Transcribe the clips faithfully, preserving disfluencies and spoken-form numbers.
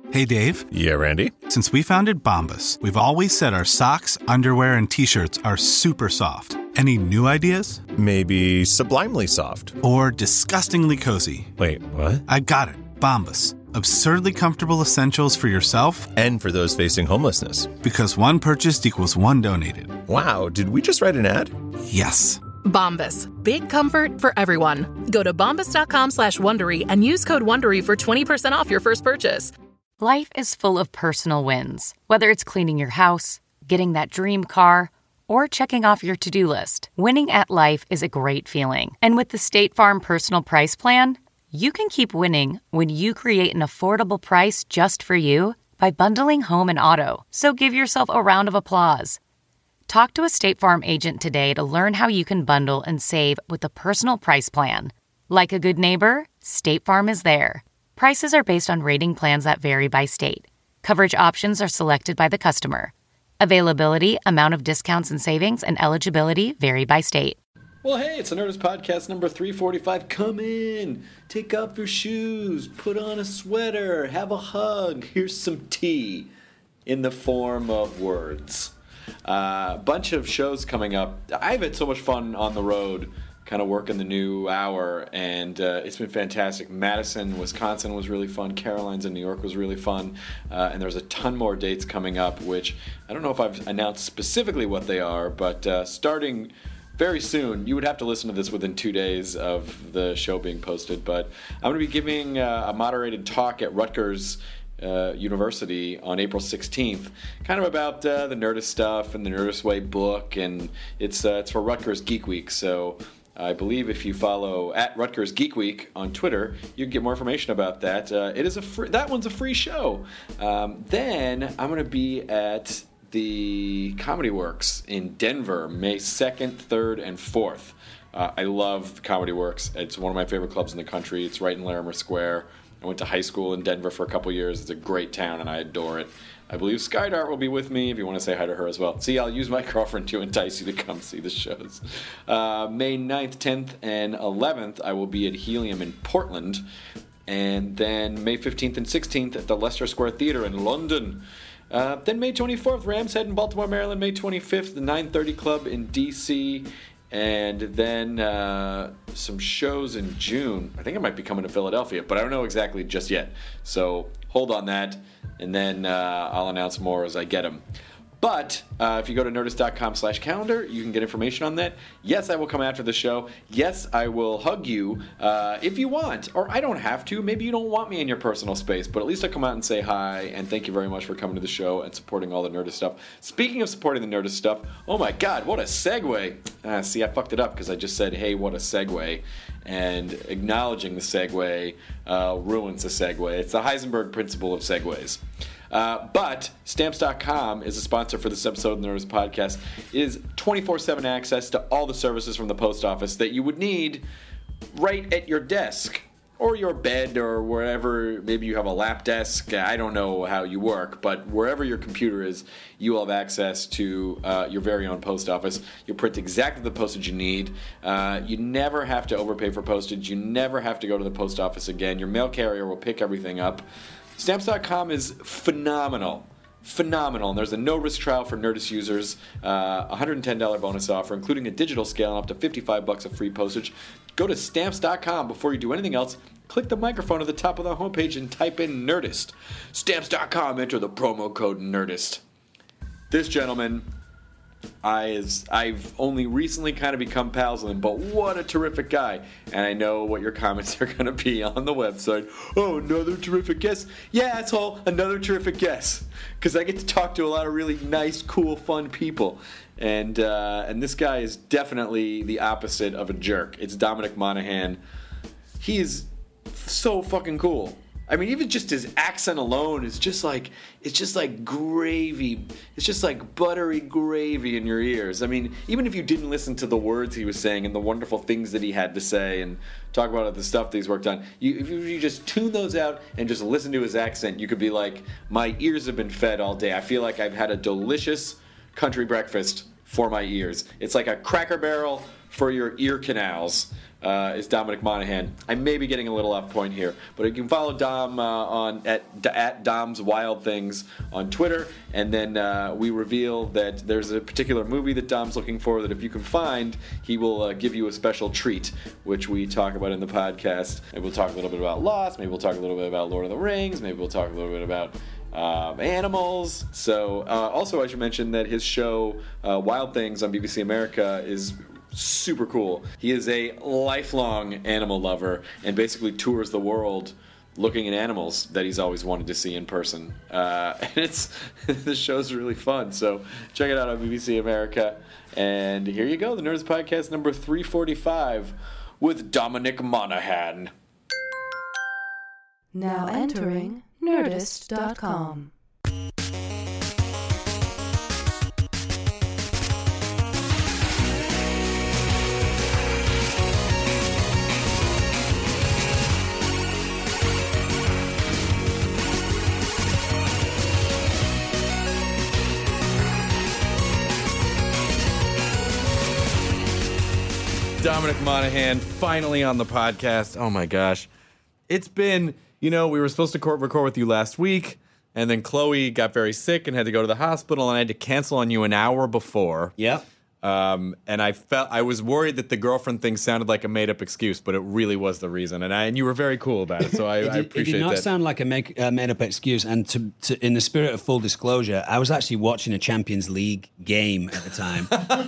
Hey, Dave. Yeah, Randy? Since we founded Bombas, we've always said our socks, underwear, and T-shirts are super soft. Any new ideas? Maybe sublimely soft. Or disgustingly cozy. Wait, what? I got it. Bombas. Absurdly comfortable essentials for yourself and for those facing homelessness. Because one purchased equals one donated. Wow, did we just write an ad? Yes. Bombas. Big comfort for everyone. Go to bombas.com slash Wondery and use code Wondery for twenty percent off your first purchase. Life is full of personal wins. Whether it's cleaning your house, getting that dream car, or checking off your to-do list. Winning at life is a great feeling. And with the State Farm Personal Price Plan, you can keep winning when you create an affordable price just for you by bundling home and auto. So give yourself a round of applause. Talk to a State Farm agent today to learn how you can bundle and save with the Personal Price Plan. Like a good neighbor, State Farm is there. Prices are based on rating plans that vary by state. Coverage options are selected by the customer. Availability, amount of discounts and savings, and eligibility vary by state. Well, hey, it's the Nerdist Podcast number three forty-five. Come in, take off your shoes, put on a sweater, have a hug. Here's some tea in the form of words. A uh, bunch of shows coming up. I've had so much fun on the road, kind of working the new hour, and uh, it's been fantastic. Madison, Wisconsin was really fun. Caroline's in New York was really fun. Uh, and there's a ton more dates coming up, which I don't know if I've announced specifically what they are, but uh, starting very soon, you would have to listen to this within two days of the show being posted, but I'm going to be giving uh, a moderated talk at Rutgers Uh, University on April sixteenth, kind of about uh, the Nerdist stuff and the Nerdist Way book, and it's uh, it's for Rutgers Geek Week. So I believe if you follow at Rutgers Geek Week on Twitter, you can get more information about that. Uh, it is a free, that one's a free show. Um, then I'm going to be at the Comedy Works in Denver, May second, third, and fourth. Uh, I love Comedy Works. It's one of my favorite clubs in the country. It's right in Larimer Square. I went to high school in Denver for a couple years. It's a great town, and I adore it. I believe Skydart will be with me if you want to say hi to her as well. See, I'll use my girlfriend to entice you to come see the shows. Uh, May ninth, tenth, and eleventh, I will be at Helium in Portland. And then May fifteenth and sixteenth at the Leicester Square Theatre in London. Uh, then May twenty-fourth, Rams Head in Baltimore, Maryland. May twenty-fifth, the nine thirty Club in D C And then uh, some shows in June. I think I might be coming to Philadelphia, but I don't know exactly just yet. So hold on that, and then uh, I'll announce more as I get them. But uh, if you go to nerdist.com slash calendar, you can get information on that. Yes, I will come after the show. Yes, I will hug you uh, if you want. Or I don't have to. Maybe you don't want me in your personal space. But at least I'll come out and say hi. And thank you very much for coming to the show and supporting all the Nerdist stuff. Speaking of supporting the Nerdist stuff, oh my God, what a segue. Uh, see, I fucked it up because I just said, hey, what a segue. And acknowledging the segue uh, ruins the segue. It's the Heisenberg principle of segues. Uh, but Stamps dot com is a sponsor for this episode of the Nerdist Podcast. It is twenty-four seven access to all the services from the post office that you would need right at your desk or your bed or wherever. Maybe you have a lap desk. I don't know how you work, but wherever your computer is, you will have access to uh, your very own post office. You'll print exactly the postage you need. Uh, you never have to overpay for postage. You never have to go to the post office again. Your mail carrier will pick everything up. Stamps dot com is phenomenal. Phenomenal. And there's a no-risk trial for Nerdist users, uh, one hundred ten dollars bonus offer, including a digital scale and up to fifty-five bucks of free postage. Go to Stamps dot com before you do anything else. Click the microphone at the top of the homepage and type in Nerdist. Stamps dot com, enter the promo code Nerdist. This gentleman, I is, I've only recently kind of become pals with him, but what a terrific guy. And I know what your comments are going to be on the website. Oh, another terrific guest. Yeah, asshole, another terrific guest. Because I get to talk to a lot of really nice, cool, fun people. And uh, and this guy is definitely the opposite of a jerk. It's Dominic Monaghan. He is so fucking cool. I mean, even just his accent alone is just like, it's just like gravy. It's just like buttery gravy in your ears. I mean, even if you didn't listen to the words he was saying and the wonderful things that he had to say and talk about the stuff that he's worked on, you, if you just tune those out and just listen to his accent, you could be like, my ears have been fed all day. I feel like I've had a delicious country breakfast for my ears. It's like a Cracker Barrel for your ear canals. uh, is Dominic Monaghan. I may be getting a little off point here, but you can follow Dom uh, on at, at Dom's Wild Things on Twitter, and then uh, we reveal that there's a particular movie that Dom's looking for that if you can find, he will uh, give you a special treat, which we talk about in the podcast. Maybe we'll talk a little bit about Lost, maybe we'll talk a little bit about Lord of the Rings, maybe we'll talk a little bit about Um, animals. So, uh, also, I should mention that his show, uh, Wild Things on B B C America, is super cool. He is a lifelong animal lover and basically tours the world looking at animals that he's always wanted to see in person. Uh, and it's the show's really fun. So, check it out on B B C America. And here you go, the Nerds Podcast number three forty-five with Dominic Monaghan. Now entering Nerdist dot com. Dominic Monaghan finally on the podcast. Oh my gosh. It's been, you know, we were supposed to record with you last week, and then Chloe got very sick and had to go to the hospital, and I had to cancel on you an hour before. Yep. Um, and I felt I was worried that the girlfriend thing sounded like a made-up excuse, but it really was the reason. And I and you were very cool about it, so I, it did, I appreciate that. It did not that. sound like a make, uh, made-up excuse. And to, to, in the spirit of full disclosure, I was actually watching a Champions League game at the time.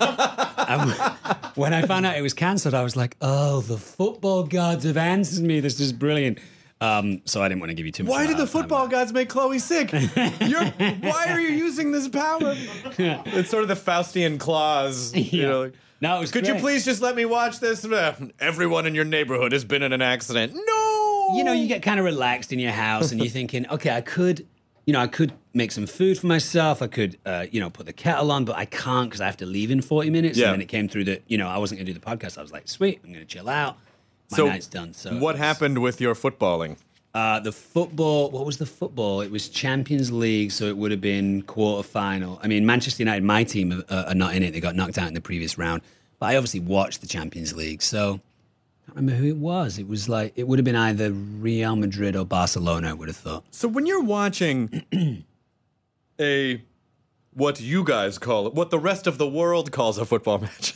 And when I found out it was cancelled, I was like, "Oh, the football gods have answered me. This is brilliant." Um, so I didn't want to give you too much. Why did the football gods make Chloe sick? You're, why are you using this power? Yeah. It's sort of the Faustian clause. You Yeah. know, like, No, it was could great. you please just let me watch this? Everyone in your neighborhood has been in an accident. No! You know, you get kind of relaxed in your house and you're thinking, okay, I could, you know, I could make some food for myself. I could, uh, you know, put the kettle on, but I can't because I have to leave in forty minutes. Yeah. And then it came through that, you know, I wasn't going to do the podcast. I was like, sweet, I'm going to chill out. My So night's done. So what it was- happened with your footballing? Uh, the football, what was the football? It was Champions League, so it would have been quarter-final. I mean, Manchester United, my team, are, are not in it. They got knocked out in the previous round. But I obviously watched the Champions League, so I can't remember who it was. It was like, it would have been either Real Madrid or Barcelona, I would have thought. So when you're watching a, what you guys call it, what the rest of the world calls a football match.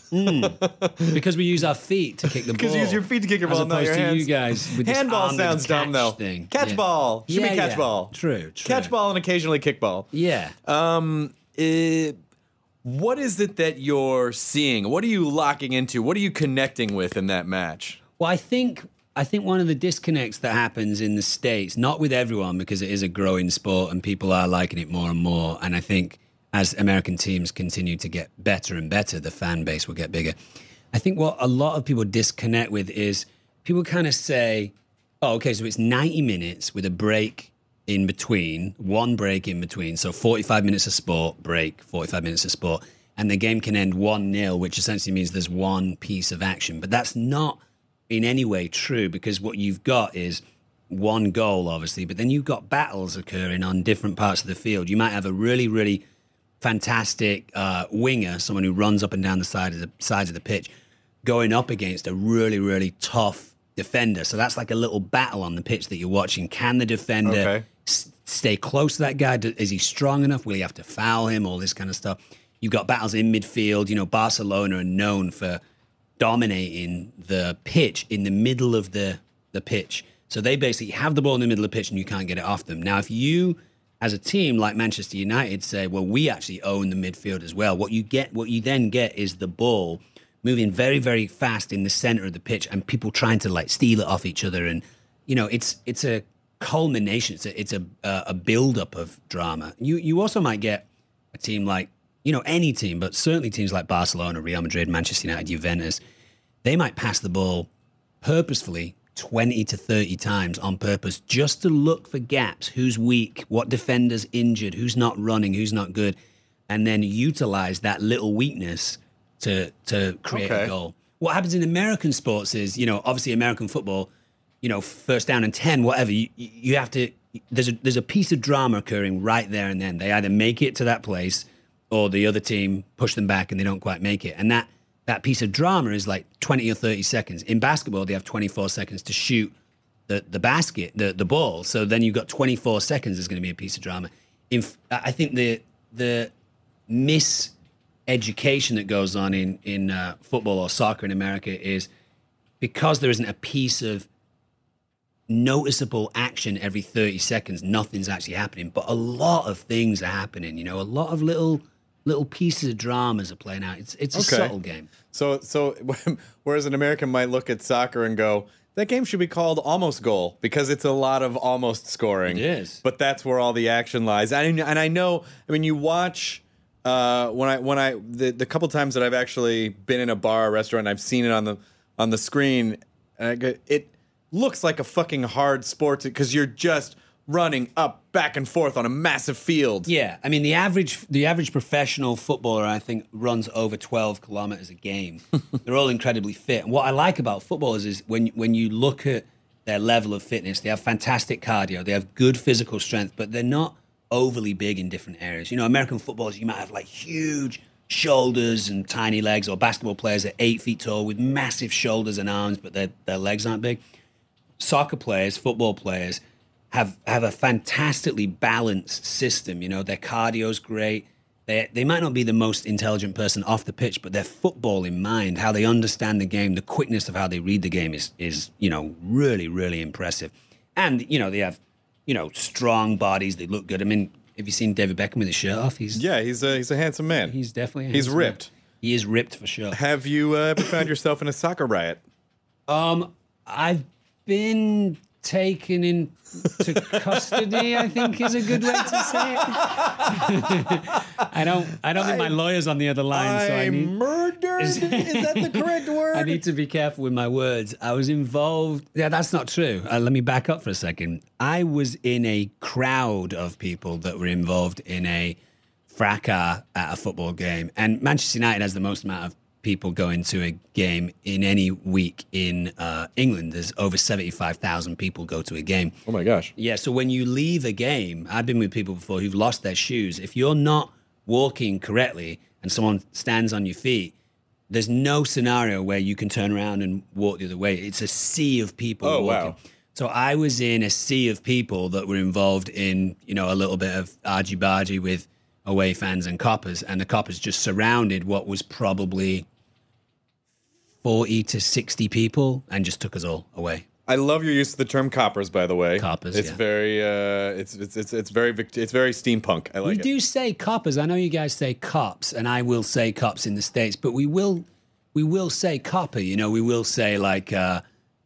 Mm. Because we use our feet to kick the ball. Because you use your feet to kick your as ball, not opposed your to hands. you guys with this Handball arm sounds catch dumb, though. Thing. Catch Yeah. ball. Should yeah, be catch yeah. ball. True, true. Catch ball and occasionally kickball. Yeah. Um, uh, what is it that you're seeing? What are you locking into? What are you connecting with in that match? Well, I think I think one of the disconnects that happens in the States, not with everyone because it is a growing sport and people are liking it more and more, and I think as American teams continue to get better and better, the fan base will get bigger. I think what a lot of people disconnect with is people kind of say, oh, okay, so it's ninety minutes with a break in between, one break in between, so forty-five minutes of sport, break, forty-five minutes of sport, and the game can end one nil, which essentially means there's one piece of action. But that's not in any way true because what you've got is one goal, obviously, but then you've got battles occurring on different parts of the field. You might have a really, really fantastic uh, winger, someone who runs up and down the side of the sides of the pitch, going up against a really, really tough defender. So that's like a little battle on the pitch that you're watching. Can the defender Okay. s- stay close to that guy? Do- Is he strong enough? Will he have to foul him? All this kind of stuff. You've got battles in midfield. You know, Barcelona are known for dominating the pitch in the middle of the, the pitch. So they basically have the ball in the middle of the pitch and you can't get it off them. Now, if you, as a team like Manchester United, say, well, we actually own the midfield as well, what you get, what you then get is the ball moving very, very fast in the center of the pitch and people trying to like steal it off each other. And, you know, it's it's a culmination. It's a, it's a, a build-up of drama. You, you also might get a team like, you know, any team, but certainly teams like Barcelona, Real Madrid, Manchester United, Juventus, they might pass the ball purposefully twenty to thirty times on purpose just to look for gaps, who's weak, what defender's injured, who's not running, who's not good, and then utilize that little weakness to to create Okay. a goal. What happens in American sports is, you know, obviously American football, you know, first down and ten, whatever, you, you have to, there's a, there's a piece of drama occurring right there and then. They either make it to that place or the other team push them back and they don't quite make it. And that that piece of drama is like twenty or thirty seconds. In basketball, they have twenty-four seconds to shoot the, the basket, the, the ball. So then you've got twenty-four seconds is going to be a piece of drama. In, I think the the miseducation that goes on in, in uh, football or soccer in America is because there isn't a piece of noticeable action every thirty seconds, nothing's actually happening. But a lot of things are happening, you know, a lot of little little pieces of dramas are playing out. It's it's a Okay. subtle game. So, so whereas an American might look at soccer and go, that game should be called almost goal because it's a lot of almost scoring. It is. But that's where all the action lies. And, and I know, I mean, you watch, uh, when I, when I, the, the couple times that I've actually been in a bar or restaurant, I've seen it on the, on the screen, and I go, it looks like a fucking hard sport because you're just running up, back and forth on a massive field. Yeah, I mean the average the average professional footballer, I think, runs over twelve kilometers a game. They're all incredibly fit. And what I like about footballers is when when you look at their level of fitness, they have fantastic cardio, they have good physical strength, but they're not overly big in different areas. You know, American footballers, you might have like huge shoulders and tiny legs, or basketball players that are eight feet tall with massive shoulders and arms, but their their legs aren't big. Soccer players, football players, have have a fantastically balanced system. You know, their cardio's great. They they might not be the most intelligent person off the pitch, but their football in mind, how they understand the game, the quickness of how they read the game is is you know really really impressive. And you know they have you know strong bodies. They look good. I mean, have you seen David Beckham with his shirt off? He's Yeah, he's a, he's a handsome man. he's definitely a He's handsome ripped. man. He is ripped for sure. Have you uh, ever found yourself in a soccer riot? Um, I've been taken into custody, I think is a good way to say it. I don't I don't think my lawyer's on the other line, so I need murdered? Is that the correct word? I need to be careful with my words. I was involved. Yeah, that's not true. Uh, let me back up for a second. I was in a crowd of people that were involved in a fracas at a football game. And Manchester United has the most amount of people going to a game in any week in uh, England. There's over seventy-five thousand people go to a game. Oh my gosh. Yeah, so when you leave a game, I've been with people before who've lost their shoes. If you're not walking correctly and someone stands on your feet, there's no scenario where you can turn around and walk the other way. It's a sea of people Oh, walking. wow. So I was in a sea of people that were involved in, you know, a little bit of argy-bargy with away fans and coppers, and the coppers just surrounded what was probably forty to sixty people and just took us all away. I love your use of the term coppers, by the way. Coppers, It's yeah. very, uh, it's, it's it's it's very vict- it's very steampunk. I like we it. do say coppers. I know you guys say cops, and I will say cops in the States, but we will we will say copper. You know, we will say like uh,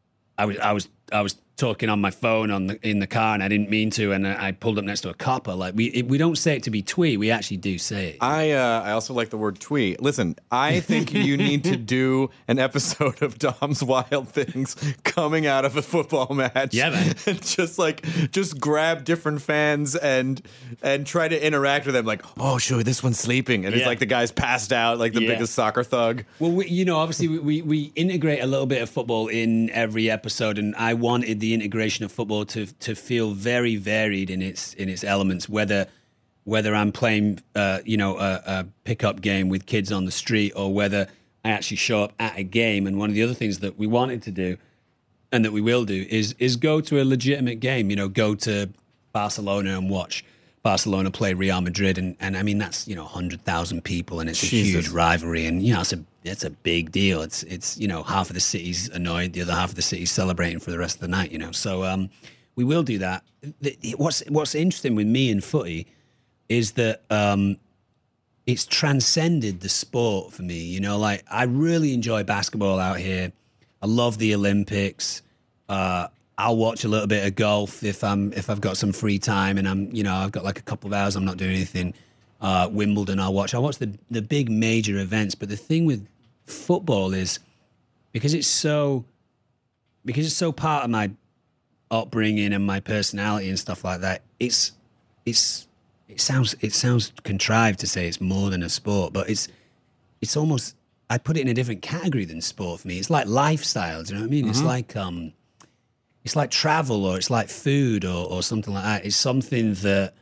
I was I was I was talking on my phone on the in the car, and I didn't mean to, and I pulled up next to a copper. Like we it, we don't say it to be twee. We actually do say it. I uh, I also like the word twee. Listen, I think you need to do an episode of Dom's Wild Things coming out of a football match. Yeah, man. And just like just grab different fans and and try to interact with them. Like, oh, sure, this one's sleeping, and it's Yeah. like the guy's passed out, like the Yeah. biggest soccer thug. Well, we, you know, obviously we, we, we integrate a little bit of football in every episode, and I wanted the integration of football to to feel very varied in its in its elements. Whether whether I'm playing, uh, you know, a, a pickup game with kids on the street, or whether I actually show up at a game. And one of the other things that we wanted to do, and that we will do, is is go to a legitimate game. You know, go to Barcelona and watch Barcelona play Real Madrid, and, and I mean that's you know one hundred thousand people, and it's a Jesus. huge rivalry, and you know it's a it's a big deal. It's it's you know half of the city's annoyed, the other half of the city's celebrating for the rest of the night. You know, so um, we will do that. The- What's what's interesting with me and footy is that um, it's transcended the sport for me. You know, like I really enjoy basketball out here. I love the Olympics. Uh, I'll watch a little bit of golf if I'm if I've got some free time and I'm you know I've got like a couple of hours I'm not doing anything. Uh, Wimbledon I'll watch. I watch the the big major events. But the thing with football is because it's so because it's so part of my upbringing and my personality and stuff like that. It's it's it sounds it sounds contrived to say it's more than a sport, but it's it's almost I put it in a different category than sport for me. It's like lifestyle. Do you know what I mean? It's like um. It's like travel, or it's like food, or, or something like that. It's something that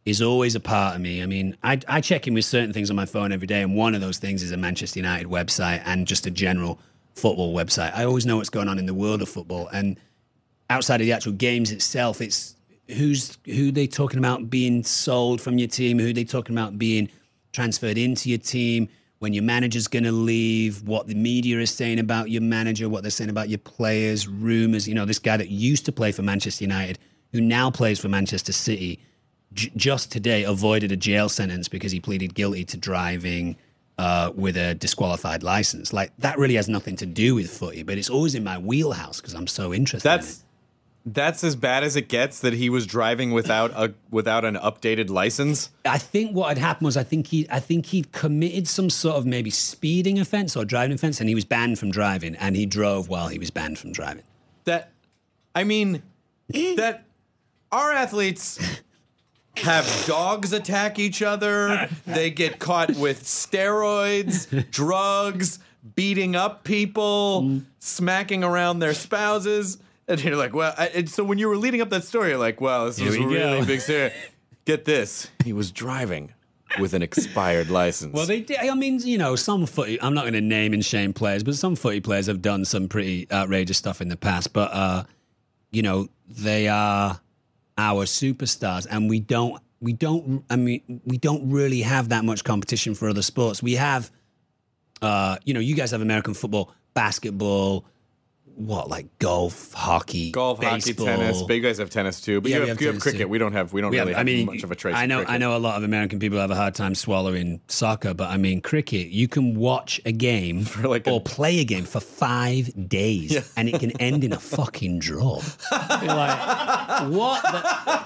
is always a part of me. I mean, I, I check in with certain things on my phone every day, and one of those things is a Manchester United website and just a general football website. I always know what's going on in the world of football, and outside of the actual games itself, it's who's who they talking about being sold from your team, who they talking about being transferred into your team, when your manager's going to leave, what the media is saying about your manager, what they're saying about your players, rumors. You know, this guy that used to play for Manchester United, who now plays for Manchester City, j- just today avoided a jail sentence because he pleaded guilty to driving uh, with a disqualified license. Like, that really has nothing to do with footy, but it's always in my wheelhouse because I'm so interested That's in it. that's as bad as it gets, that he was driving without a without an updated license. I think what had happened was I think he I think he'd committed some sort of maybe speeding offense or driving offense, and he was banned from driving, and he drove while he was banned from driving. That, I mean, that our athletes have dogs attack each other. They get caught with steroids, drugs, beating up people, mm. smacking around their spouses. And you're like, well, I, and so when you were leading up that story, you're like, wow, this was a really big story. Get this. He was driving with an expired license. Well, they did. I mean, you know, some footy, I'm not going to name and shame players, but some footy players have done some pretty outrageous stuff in the past. But, uh, you know, they are our superstars, and we don't, we don't, I mean, we don't really have that much competition for other sports. We have, uh, you know, you guys have American football, basketball, what, like golf, hockey, golf, baseball. hockey, tennis. But you guys have tennis too. But Yeah, you we have, have you have tennis cricket. too. We don't have. We don't We have- really I have mean, much of a trace. I know. of cricket. I know a lot of American people have a hard time swallowing soccer, but I mean, cricket. You can watch a game like a- or play a game for five days, Yeah. and it can end in a fucking draw. You're like, what? The,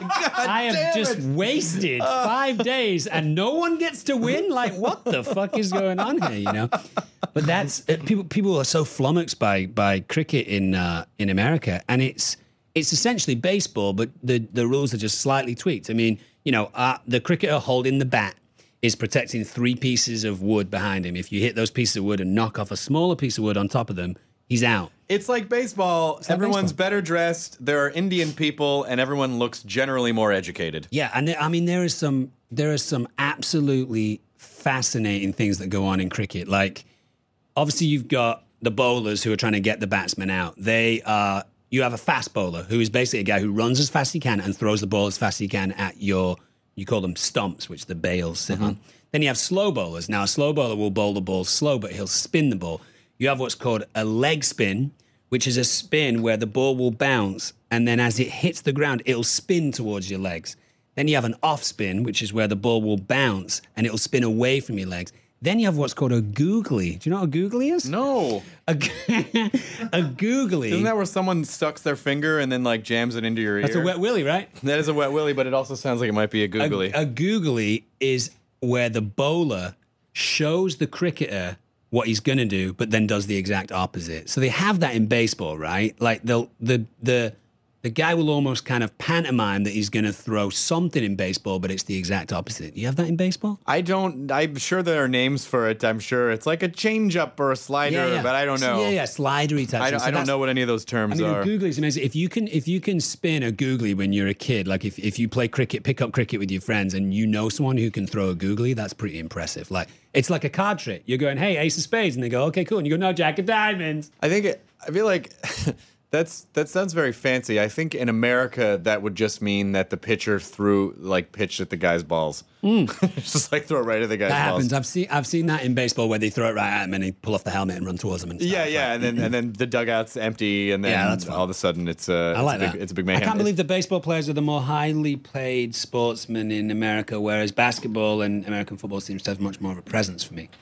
I have damn just it. wasted five days, and no one gets to win. Like, what the fuck is going on here? You know. But that's uh, people. People are so flummoxed by by cricket in uh, in America, and it's it's essentially baseball, but the the rules are just slightly tweaked. I mean, you know, uh, the cricketer holding the bat is protecting three pieces of wood behind him. If you hit those pieces of wood and knock off a smaller piece of wood on top of them, he's out. It's like baseball. like Everyone's baseball. better dressed. There are Indian people, and everyone looks generally more educated. Yeah, and there, I mean, there is some there are some absolutely fascinating things that go on in cricket. Like, obviously, you've got the bowlers who are trying to get the batsman out. They are. You have a fast bowler who is basically a guy who runs as fast as he can and throws the ball as fast as he can at your. You call them stumps, which the bails sit Mm-hmm. on. Then you have slow bowlers. Now, a slow bowler will bowl the ball slow, but he'll spin the ball. You have what's called a leg spin, which is a spin where the ball will bounce, and then as it hits the ground, it'll spin towards your legs. Then you have an off spin, which is where the ball will bounce, and it'll spin away from your legs. Then you have what's called a googly. Do you know what a googly is? No. A, a googly. Isn't that where someone sucks their finger and then like jams it into your ear? That's a wet willy, right? That is a wet willy, but it also sounds like it might be a A, googly. a googly is where the bowler shows the cricketer what he's going to do, but then does the exact opposite. So they have that in baseball, right? Like they'll, the the the guy will almost kind of pantomime that he's going to throw something in baseball, but it's the exact opposite. You have that in baseball? I don't. I'm sure there are names for it. I'm sure it's like a changeup or a slider, but I don't know. Yeah, yeah, slidery type. I don't, thing. So I don't that's- know what any of those terms I mean, are. a googly is amazing. If you can, if you can spin a googly when you're a kid, like if, if you play cricket, pick up cricket with your friends, and you know someone who can throw a googly, that's pretty impressive. Like it's like a card trick. You're going, hey, ace of spades, and they go, okay, cool, and you go, no, jack of diamonds. I think it, I feel like that's that sounds very fancy. I think in America that would just mean that the pitcher threw like pitched at the guy's balls. Just like throw it right at the guy's That balls. happens. I've seen I've seen that in baseball where they throw it right at him and they pull off the helmet and run towards him. And stuff. Yeah, yeah, and then and then the dugout's empty, and then Yeah, that's fun. all of a sudden it's a I like it's a that. big, it's a big I mayhem. can't believe the baseball players are the more highly paid sportsmen in America, whereas basketball and American football seems to have much more of a presence for me.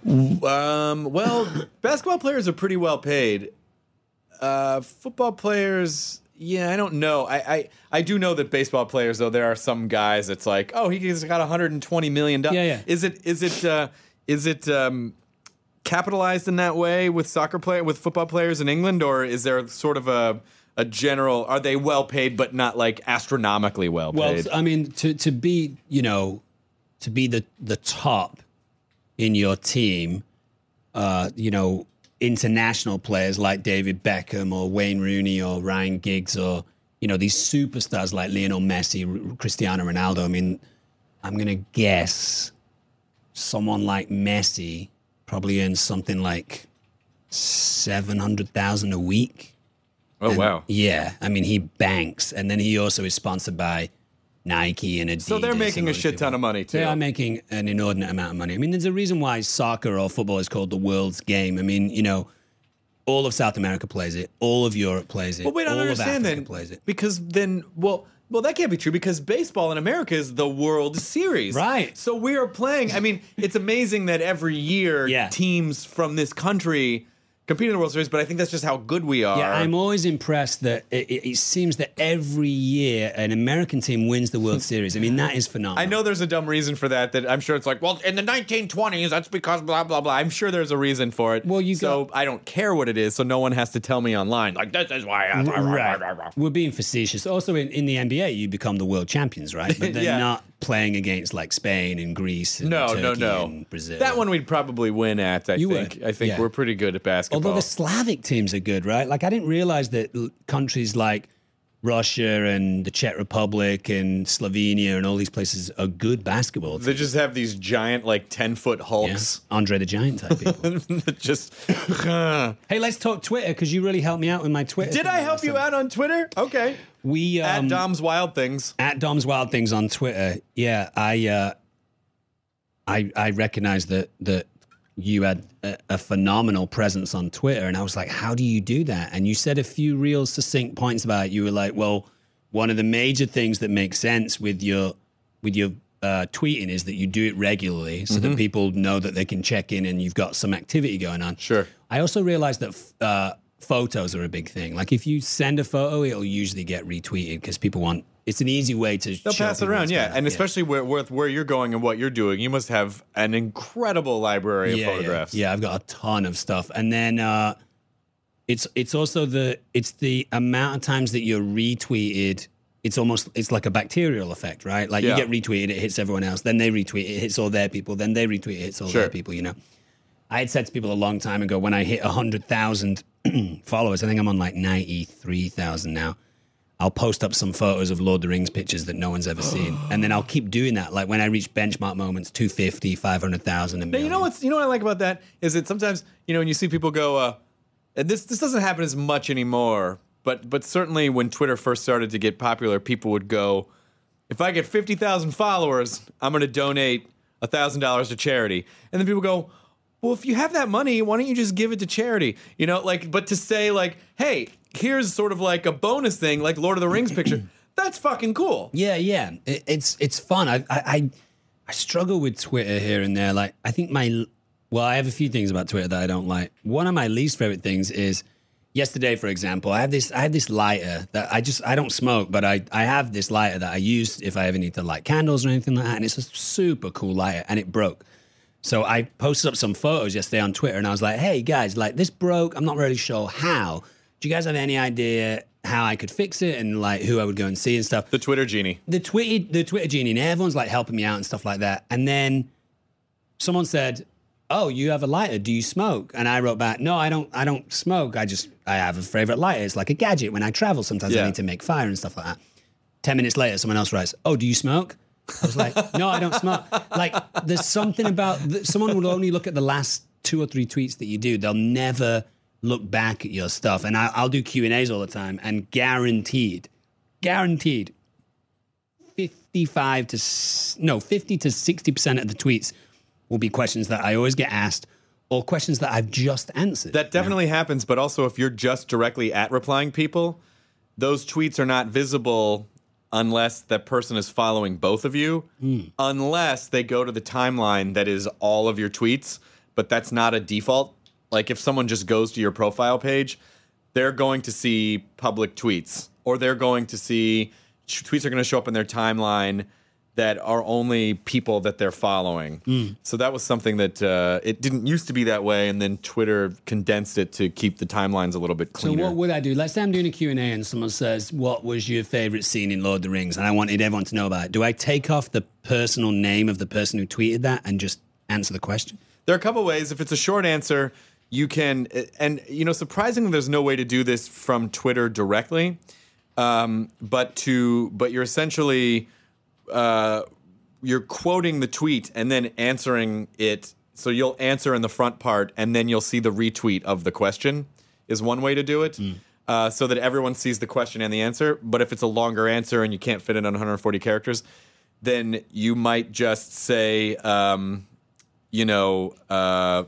Um, well, basketball players are pretty well paid. Uh, football players, yeah, I don't know. I, I, I do know that baseball players, though, there are some guys that's like, oh, he's got one hundred twenty million dollars. Yeah, yeah. Is it is it uh, is it um, capitalized in that way with soccer player with football players in England, or is there sort of a a general? Are they well paid, but not like astronomically well Well, paid? I mean, to to be, you know, to be the the top in your team, uh, you know, international players like David Beckham or Wayne Rooney or Ryan Giggs or, you know, these superstars like Lionel Messi, R- Cristiano Ronaldo. I mean, I'm going to guess someone like Messi probably earns something like seven hundred thousand a week. Oh, And, wow. Yeah. I mean, he banks. And then he also is sponsored by Nike and Adidas. So they're making and a all these shit ton people. of money, too. They are making an inordinate amount of money. I mean, there's a reason why soccer or football is called the world's game. I mean, you know, all of South America plays it. All of Europe plays it. Well, wait, I all don't of understand Africa then. plays it. Because then, well, well, that can't be true because baseball in America is the World Series. Right. So we are playing. I mean, it's amazing that every year Yeah. teams from this country compete in the World Series, but I think that's just how good we are. Yeah, I'm always impressed that it, it, it seems that every year an American team wins the World Series. I mean, that is phenomenal. I know there's a dumb reason for that. That I'm sure it's like, well, in the nineteen twenties, that's because blah blah blah. I'm sure there's a reason for it. Well, you so got- I don't care what it is. So no one has to tell me online like this is why. I, Right. We're being facetious. Also, in, in the N B A, you become the world champions, right? But they're Yeah. not playing against like Spain and Greece and No, Turkey no, no. and Brazil. That one we'd probably win at. I You think. would, I think yeah. we're pretty good at basketball. Although the Slavic teams are good, right? Like, I didn't realize that l- countries like Russia and the Czech Republic and Slovenia and all these places are good basketball teams. They just have these giant, like ten foot Yeah. hulks. Andre the Giant type people. that just. Hey, let's talk Twitter because you really helped me out with my Twitter. Did thing I help last you time. out on Twitter? Okay. We um, At Dom's Wild Things. at Dom's Wild Things on Twitter. Yeah, I uh, I I recognized that that you had a, a phenomenal presence on Twitter, and I was like, how do you do that? And you said a few real succinct points about it. You were like, well, one of the major things that makes sense with your with your uh, tweeting is that you do it regularly, so that people know that they can check in and you've got some activity going on. Sure. I also realized that uh, photos are a big thing. Like if you send a photo, it'll usually get retweeted because people want. It's an easy way to. They'll show pass it people around, what's yeah. going on. And especially where, where where you're going and what you're doing, you must have an incredible library of yeah, photographs. Yeah. yeah, I've got a ton of stuff, and then uh, it's it's also the it's the amount of times that you're retweeted. It's almost it's like a bacterial effect, right? Like Yeah. you get retweeted, it hits everyone else, then they retweet it, it hits all their people, then they retweet it, hits all Sure. their people. You know, I had said to people a long time ago when I hit a hundred thousand followers. I think I'm on like ninety three thousand now. I'll post up some photos of Lord of the Rings pictures that no one's ever seen. And then I'll keep doing that. Like when I reach benchmark moments, two fifty, five hundred thousand, a Now, million. you know what's you know what I like about that is that sometimes you know when you see people go, uh, and this this doesn't happen as much anymore, but but certainly when Twitter first started to get popular, people would go, if I get fifty thousand followers, I'm going to donate a thousand dollars to charity, and then people go, well, if you have that money, why don't you just give it to charity? You know, like, but to say like, hey, here's sort of like a bonus thing, like Lord of the Rings picture, that's fucking cool. Yeah, yeah. It, it's it's fun. I, I I I struggle with Twitter here and there. Like I think my well, I have a few things about Twitter that I don't like. One of my least favorite things is yesterday, for example, I have this I have this lighter that I just I don't smoke, but I I have this lighter that I use if I ever need to light candles or anything like that, and it's a super cool lighter, and it broke. So I posted up some photos yesterday on Twitter, and I was like, hey, guys, like, this broke. I'm not really sure how. Do you guys have any idea how I could fix it and, like, who I would go and see and stuff? The Twitter genie. The Twitter, the Twitter genie, and everyone's, like, helping me out and stuff like that. And then someone said, oh, you have a lighter. Do you smoke? And I wrote back, no, I don't I don't smoke. I just, I have a favorite lighter. It's like a gadget. When I travel, sometimes Yeah. I need to make fire and stuff like that. Ten minutes later, someone else writes, oh, do you smoke? I was like, no, I don't smoke. Like, there's something about someone will only look at the last two or three tweets that you do. They'll never look back at your stuff. And I, I'll do Q and A's all the time, and guaranteed, guaranteed, fifty-five to s- no, fifty to sixty percent of the tweets will be questions that I always get asked, or questions that I've just answered. That definitely happens, but also if you're just directly at replying people, those tweets are not visible unless that person is following both of you, Mm. unless they go to the timeline that is all of your tweets, but that's not a default. Like if someone just goes to your profile page, they're going to see public tweets, or they're going to see tweets are going to show up in their timeline that are only people that they're following. Mm. So that was something that uh, it didn't used to be that way, and then Twitter condensed it to keep the timelines a little bit So cleaner. what would I do? Let's say I'm doing a Q and A and someone says, what was your favorite scene in Lord of the Rings? And I wanted everyone to know about it. Do I take off the personal name of the person who tweeted that and just answer the question? There are a couple ways. If it's a short answer, you can, and you know, surprisingly, there's no way to do this from Twitter directly, um, but to, but you're essentially uh, you're quoting the tweet and then answering it. So you'll answer in the front part, and then you'll see the retweet of the question. Is one way to do it, mm. uh, so that everyone sees the question and the answer. But if it's a longer answer and you can't fit it on one hundred forty characters, then you might just say, um, you know, uh,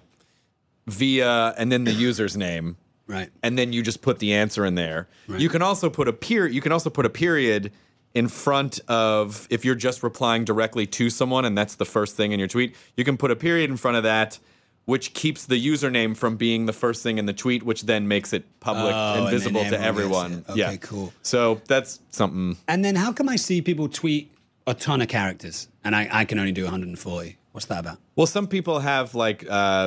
via and then the user's name. Right. And then you just put the answer in there. Right. You can also put a per- you can also put a period in front of, if you're just replying directly to someone and that's the first thing in your tweet, you can put a period in front of that, which keeps the username from being the first thing in the tweet, which then makes it public Oh, and and visible then to everyone everyone. gets it. Okay, Yeah. cool. So that's something. And then how come I see people tweet a ton of characters and I, I can only do one hundred forty? What's that about? Well, some people have like, uh,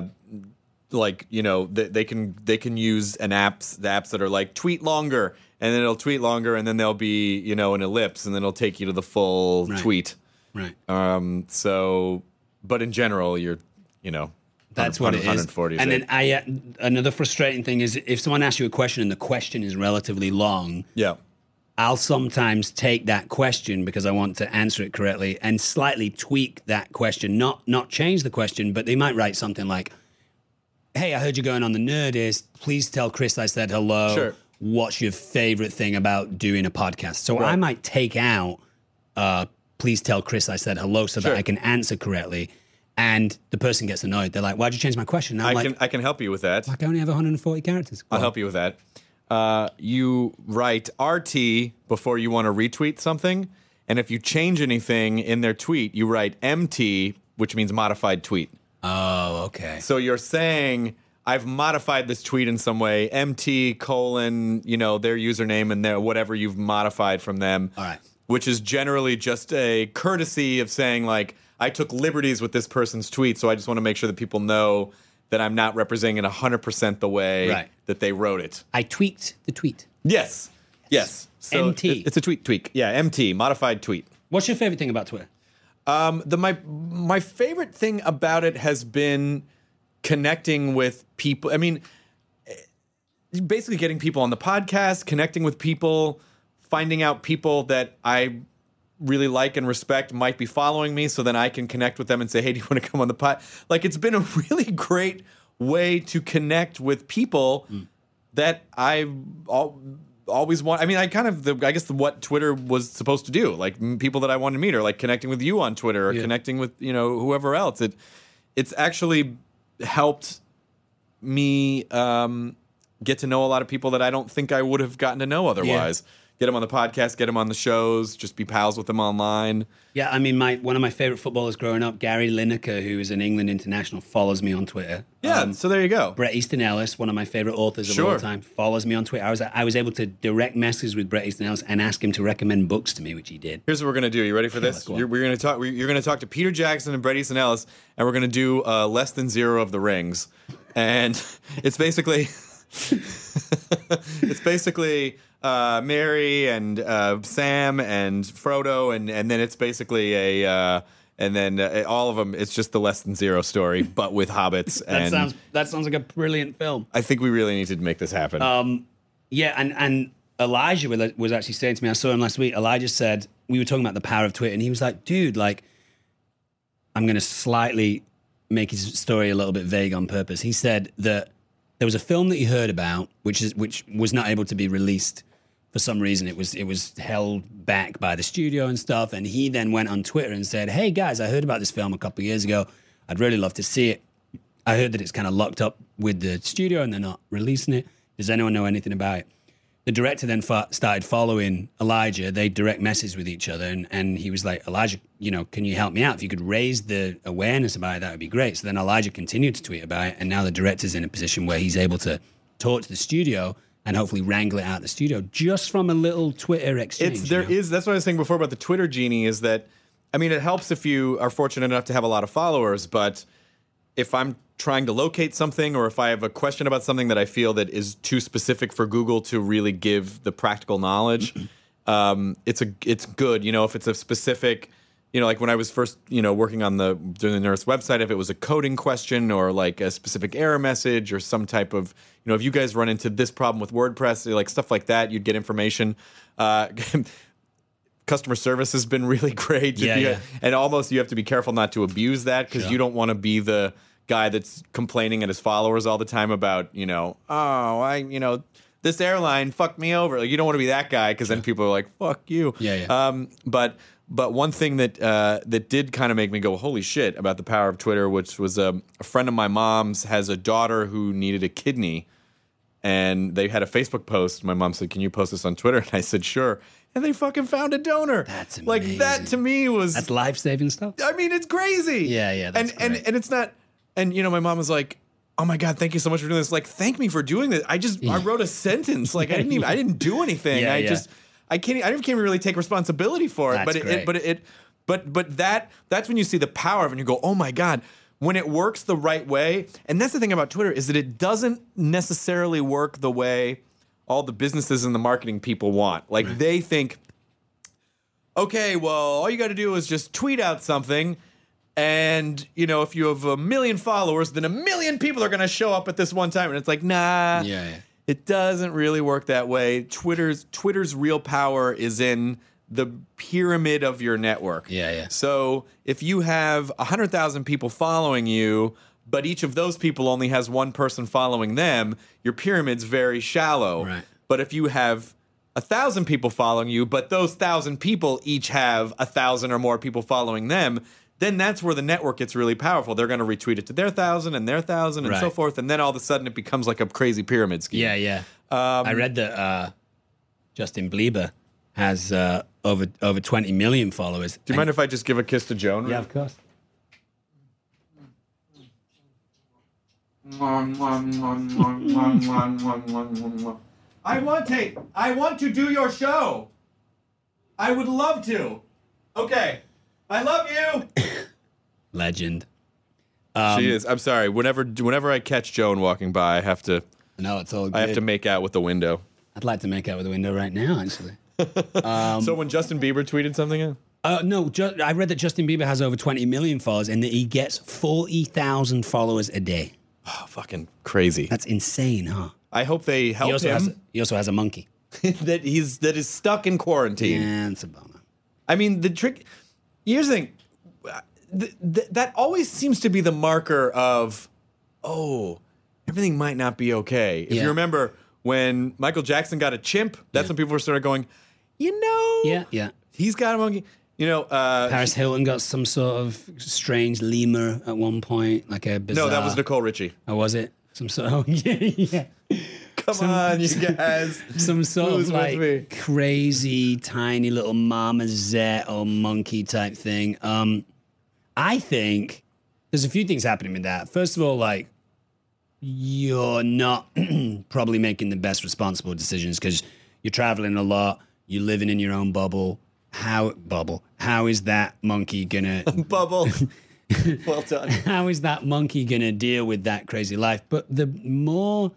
like you know, they, they can they can use an apps the apps that are like tweet longer, and then it'll tweet longer, and then there'll be you know an ellipse, and then it'll take you to the full Right. tweet. Right. Um. So, but in general, you're you know. That's what it is. one hundred forty. And then I, uh, another frustrating thing is if someone asks you a question and the question is relatively long, yeah. I'll sometimes take that question because I want to answer it correctly and slightly tweak that question, not not change the question, but they might write something like, "Hey, I heard you going on the Nerdist. Please tell Chris I said hello. Sure. What's your favorite thing about doing a podcast?" So Right. I might take out, uh, "Please tell Chris I said hello," so Sure. that I can answer correctly. And the person gets annoyed. They're like, "Why'd you change my question?" And I'm I like, can I can help you with that. like, I only have one hundred forty characters. Go I'll on. help you with that. Uh, you write R T before you want to retweet something, and if you change anything in their tweet, you write M T, which means modified tweet. Oh, okay. So you're saying I've modified this tweet in some way, M T colon, you know, their username and their whatever you've modified from them. All right. Which is generally just a courtesy of saying like, I took liberties with this person's tweet, so I just want to make sure that people know that I'm not representing it one hundred percent the way Right. that they wrote it. I tweaked the tweet. Yes. Yes. So M T. it- it's a tweet tweak. Yeah, M T, modified tweet. What's your favorite thing about Twitter? Um, the my my favorite thing about it has been connecting with people. I mean, eh, basically getting people on the podcast, connecting with people, finding out people that I really like and respect might be following me, so then I can connect with them and say, "Hey, do you want to come on the pod?" Like, it's been a really great way to connect with people mm. that I al- always want. I mean, I kind of, the, I guess, the, what Twitter was supposed to do, like m- people that I wanted to meet, or like connecting with you on Twitter, or yeah. connecting with you know whoever else. It it's actually helped me um, get to know a lot of people that I don't think I would have gotten to know otherwise. Yeah. Get them on the podcast, get them on the shows, just be pals with them online. Yeah, I mean, my one of my favorite footballers growing up, Gary Lineker, who is an England international, follows me on Twitter. Yeah, Um, so there you go. Bret Easton Ellis, one of my favorite authors of Sure. all time, follows me on Twitter. I was I was able to direct message with Bret Easton Ellis and ask him to recommend books to me, which he did. Here's what we're gonna do. You ready for this? let's go on. You're, we're gonna talk. You're gonna talk to Peter Jackson and Bret Easton Ellis, and we're gonna do uh, Less Than Zero of the Rings, and it's basically it's basically. Uh, Mary and uh, Sam and Frodo, and, and then it's basically a, uh, and then uh, all of them, it's just the Less Than Zero story, but with hobbits. That and sounds that sounds like a brilliant film. I think we really need to make this happen. Um, yeah, and, and Elijah was- was actually saying to me, I saw him last week, Elijah said, we were talking about the power of Twitter, and he was like, dude, like, I'm going to slightly make his story a little bit vague on purpose. He said that there was a film that he heard about, which is which was not able to be released for some reason. It was it was held back by the studio and stuff, and he then went on Twitter and said, hey guys, I heard about this film a couple of years ago. I'd really love to see it. I heard that it's kind of locked up with the studio and they're not releasing it. Does anyone know anything about it? The director then fa- started following Elijah. They direct message with each other, and, and he was like, Elijah, you know, can you help me out? If you could raise the awareness about it, that would be great. So then Elijah continued to tweet about it, and now the director's in a position where he's able to talk to the studio and hopefully wrangle it out of the studio just from a little Twitter exchange. It's there you know? is that's what I was saying before about the Twitter genie, is that I mean it helps if you are fortunate enough to have a lot of followers, but if I'm trying to locate something, or if I have a question about something that I feel that is too specific for Google to really give the practical knowledge, um, it's a it's good. You know, if it's a specific, you know, like when I was first, you know, working on the doing the Nerdist website, if it was a coding question or like a specific error message or some type of, you know, if you guys run into this problem with WordPress, like stuff like that, you'd get information. Uh, customer service has been really great. Yeah, If you- yeah. And almost you have to be careful not to abuse that because Sure. you don't want to be the guy that's complaining at his followers all the time about, you know, oh, I, you know, this airline fucked me over. Like, you don't want to be that guy because then people are like, fuck you. Yeah, yeah. Um, but but one thing that uh, that did kind of make me go, holy shit, about the power of Twitter, which was um, a friend of my mom's has a daughter who needed a kidney. And they had a Facebook post. My mom said, can you post this on Twitter? And I said, sure. And they fucking found a donor. That's Like, that amazing. to me was... That's life-saving stuff. I mean, it's crazy. Yeah, yeah, that's and, and great. and it's not... And, you know, my mom was like, oh, my God, thank you so much for doing this. Like, thank me for doing this. I just... I wrote a sentence. Like, I didn't even... I didn't do anything. Yeah, I yeah. just... I can't... I can't even really take responsibility for it. That's but it, great. it... But it... But, but that... That's when you see the power of it and you go, oh, my God... When it works the right way, and that's the thing about Twitter, is that it doesn't necessarily work the way all the businesses and the marketing people want. Like, Right. they think, okay, well, all you got to do is just tweet out something, and, you know, if you have a million followers, then a million people are going to show up at this one time. And it's like, nah, Yeah, yeah. it doesn't really work that way. Twitter's Twitter's real power is in the pyramid of your network. Yeah, yeah. So if you have one hundred thousand people following you, but each of those people only has one person following them, your pyramid's very shallow. Right. But if you have a thousand people following you, but those thousand people each have a thousand or more people following them, then that's where the network gets really powerful. They're going to retweet it to their thousand and their thousand and so Right. forth, and then all of a sudden it becomes like a crazy pyramid scheme. Yeah, yeah. I read that uh, Justin Bieber has uh, over over twenty million followers. Do you mind if I just give a kiss to Joan? Yeah, of course. I want to. I want to do your show. I would love to. Okay. I love you. Legend. she is. I'm sorry. Whenever whenever I catch Joan walking by, I have to No, it's all good. I have to make out with the window. I'd like to make out with the window right now, actually. so when Justin Bieber tweeted something out? Uh, no, ju- I read that Justin Bieber has over twenty million followers and that he gets forty thousand followers a day. Oh, fucking crazy. That's insane, huh? I hope they help He also, him. has, he also has a monkey. that he's that is stuck in quarantine. Yeah, it's a bummer. I mean, the trick. Here's the thing. Th- th- that always seems to be the marker of, oh, everything might not be okay. If Yeah. you remember when Michael Jackson got a chimp, that's Yeah. when people were started going, you know, Yeah, yeah. he's got a monkey. You know, uh, Paris Hilton got some sort of strange lemur at one point, like a bizarre... no, that was Nicole Richie. Oh, was it? Some sort of... yeah, yeah. Come on, you guys. Some sort Who's of with like me? crazy tiny little marmoset or monkey type thing. Um, I think there's a few things happening with that. First of all, like you're not probably making the best responsible decisions because you're traveling a lot, you're living in your own bubble. How bubble? How is that monkey gonna Bubble. Well done. how is that monkey going to deal with that crazy life? But the more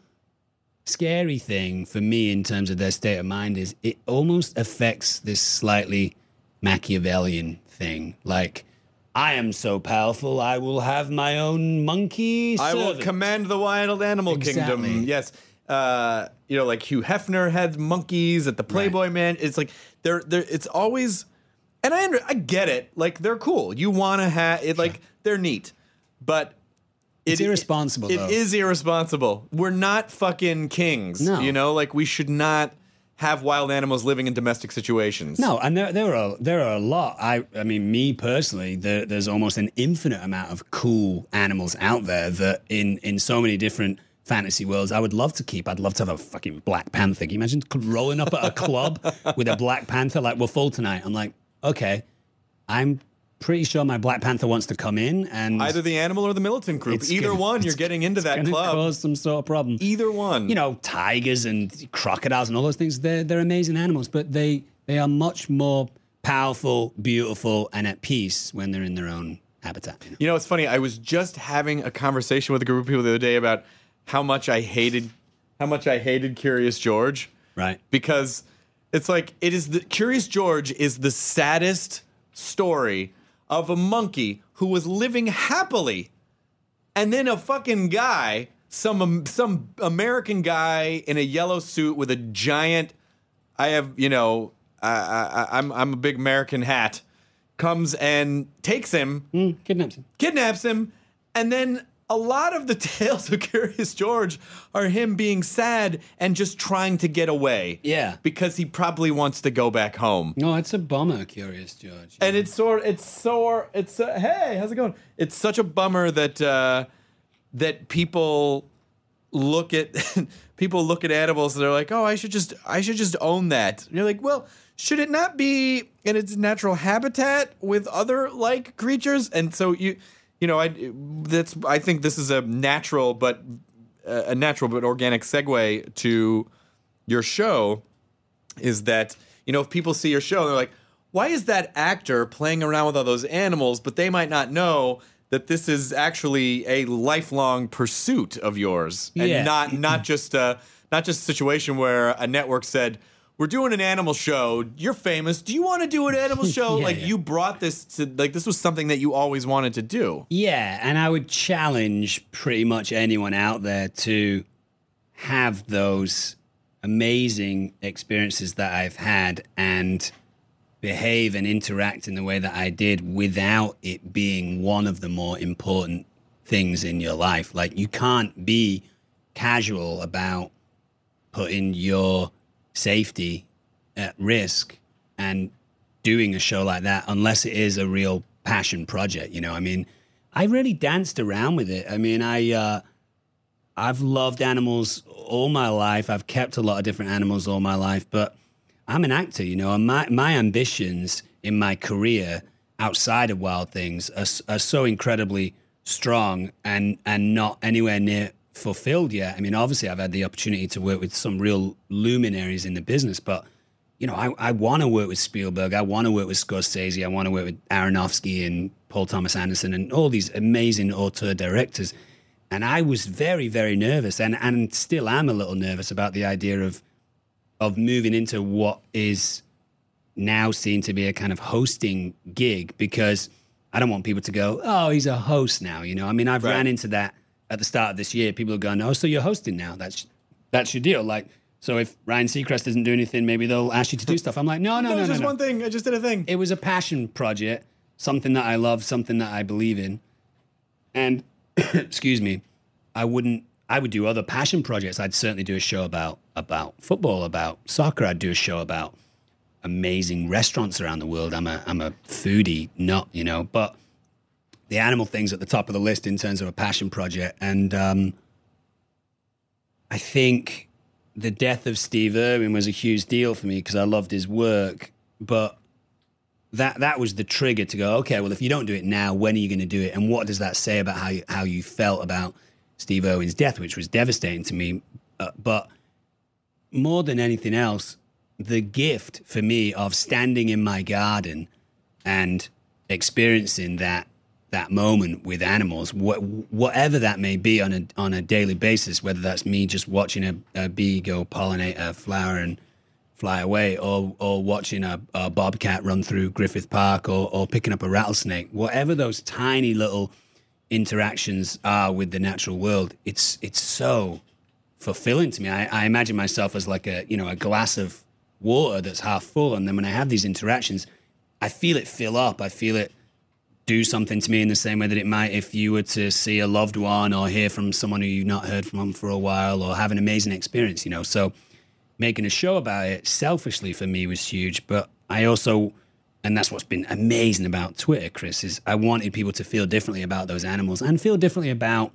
scary thing for me in terms of their state of mind is it almost affects this slightly Machiavellian thing. Like, I am so powerful, I will have my own monkey I will servant. command the wild animal Exactly. kingdom. Yes. Uh, you know, like Hugh Hefner had monkeys at the Playboy Man. It's like they're they're it's always and I under, I get it. Like they're cool. You want to have it like they're neat. But It's it- irresponsible, It though. is irresponsible. We're not fucking kings. No. You know, like we should not have wild animals living in domestic situations. No, and there there are there are a lot. I I mean, me personally, there, there's almost an infinite amount of cool animals out there that in in so many different fantasy worlds I would love to keep. I'd love to have a fucking Black Panther. Can you imagine rolling up at a club with a Black Panther? Like, we're full tonight. I'm like, okay, I'm pretty sure my Black Panther wants to come in and Either the animal or the militant group. It's Either gonna- one, you're it's- getting into that gonna club. cause some sort of problem. Either one. You know, tigers and crocodiles and all those things, they're, they're amazing animals, but they, they are much more powerful, beautiful, and at peace when they're in their own habitat. You know? You know, it's funny. I was just having a conversation with a group of people the other day about how much I hated, how much I hated Curious George, Right. because it's like it is the Curious George is the saddest story of a monkey who was living happily, and then a fucking guy, some some American guy in a yellow suit with a giant. I have, you know, I, I, I'm I'm a big American hat, comes and takes him, Mm, kidnaps him. kidnaps him, and then a lot of the tales of Curious George are him being sad and just trying to get away. Yeah. Because he probably wants to go back home. No, it's a bummer, Curious George. And it's sort it's sore it's uh, hey, how's it going? It's such a bummer that uh, that people look at people look at animals and they're like, "Oh, I should just I should just own that." And you're like, "Well, should it not be in its natural habitat with other like creatures?" And so you You know, I that's I think this is a natural but uh, a natural but organic segue to your show. Is that, you know, if people see your show, they're like, why is that actor playing around with all those animals? But they might not know that this is actually a lifelong pursuit of yours, and Yeah. not not just a not just a situation where a network said, we're doing an animal show. You're famous. Do you want to do an animal show? Yeah, like yeah. you brought this to like this was something that you always wanted to do. Yeah, and I would challenge pretty much anyone out there to have those amazing experiences that I've had and behave and interact in the way that I did without it being one of the more important things in your life. Like, you can't be casual about putting your safety at risk and doing a show like that unless it is a real passion project. You know, I mean, I really danced around with it. I mean, I uh I've loved animals all my life. I've kept a lot of different animals all my life, but I'm an actor, you know, and my my ambitions in my career outside of Wild Things are, are so incredibly strong and and not anywhere near fulfilled yet. I mean, obviously I've had the opportunity to work with some real luminaries in the business, but you know, I, I want to work with Spielberg. I want to work with Scorsese. I want to work with Aronofsky and Paul Thomas Anderson and all these amazing auteur directors. And I was very, very nervous, and, and still am a little nervous about the idea of of moving into what is now seen to be a kind of hosting gig, because I don't want people to go, oh, he's a host now. You know, I mean, I've Right. ran into that at the start of this year. People are going, oh, so you're hosting now. That's that's your deal. Like, so if Ryan Seacrest doesn't do anything, maybe they'll ask you to do stuff. I'm like, no, no, No, no, it's no, just no. one thing. I just did a thing. It was a passion project, something that I love, something that I believe in. And, excuse me, I wouldn't, I would do other passion projects. I'd certainly do a show about, about football, about soccer. I'd do a show about amazing restaurants around the world. I'm a, I'm a foodie nut, you know, but the animal thing's at the top of the list in terms of a passion project. And um, I think the death of Steve Irwin was a huge deal for me because I loved his work, but that that was the trigger to go, okay, well, if you don't do it now, when are you going to do it? And what does that say about how you, how you felt about Steve Irwin's death, which was devastating to me? Uh, but more than anything else, the gift for me of standing in my garden and experiencing that that moment with animals, what, whatever that may be on a on a daily basis, whether that's me just watching a, a bee go pollinate a flower and fly away, or or watching a, a bobcat run through Griffith Park, or, or picking up a rattlesnake, whatever those tiny little interactions are with the natural world, it's it's so fulfilling to me. I, I imagine myself as like a you know a glass of water that's half full, and then when I have these interactions, I feel it fill up. I feel it do something to me in the same way that it might if you were to see a loved one or hear from someone who you've not heard from for a while, or have an amazing experience, you know. So making a show about it selfishly for me was huge, but I also, and that's what's been amazing about Twitter, Chris, is I wanted people to feel differently about those animals and feel differently about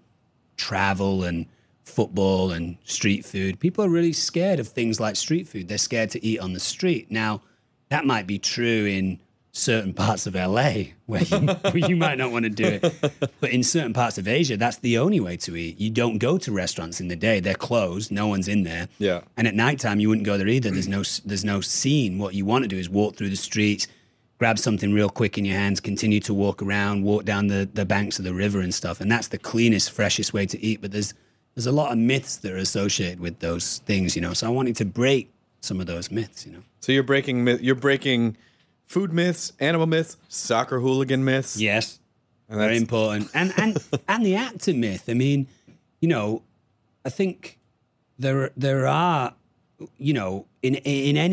travel and football and street food. People are really scared of things like street food. They're scared to eat on the street. Now, that might be true in certain parts of L A where you, where you might not want to do it. But in certain parts of Asia, that's the only way to eat. You don't go to restaurants in the day. They're closed. No one's in there. Yeah. And at nighttime, you wouldn't go there either. There's no there's no scene. What you want to do is walk through the streets, grab something real quick in your hands, continue to walk around, walk down the, the banks of the river and stuff. And that's the cleanest, freshest way to eat. But there's there's a lot of myths that are associated with those things, you know. So I wanted to break some of those myths, you know. So you're breaking myth- you're breaking food myths, animal myths, soccer hooligan myths. Yes, And very that's- important. And and and the actor myth. I mean, you know, I think there there are, you know, in in any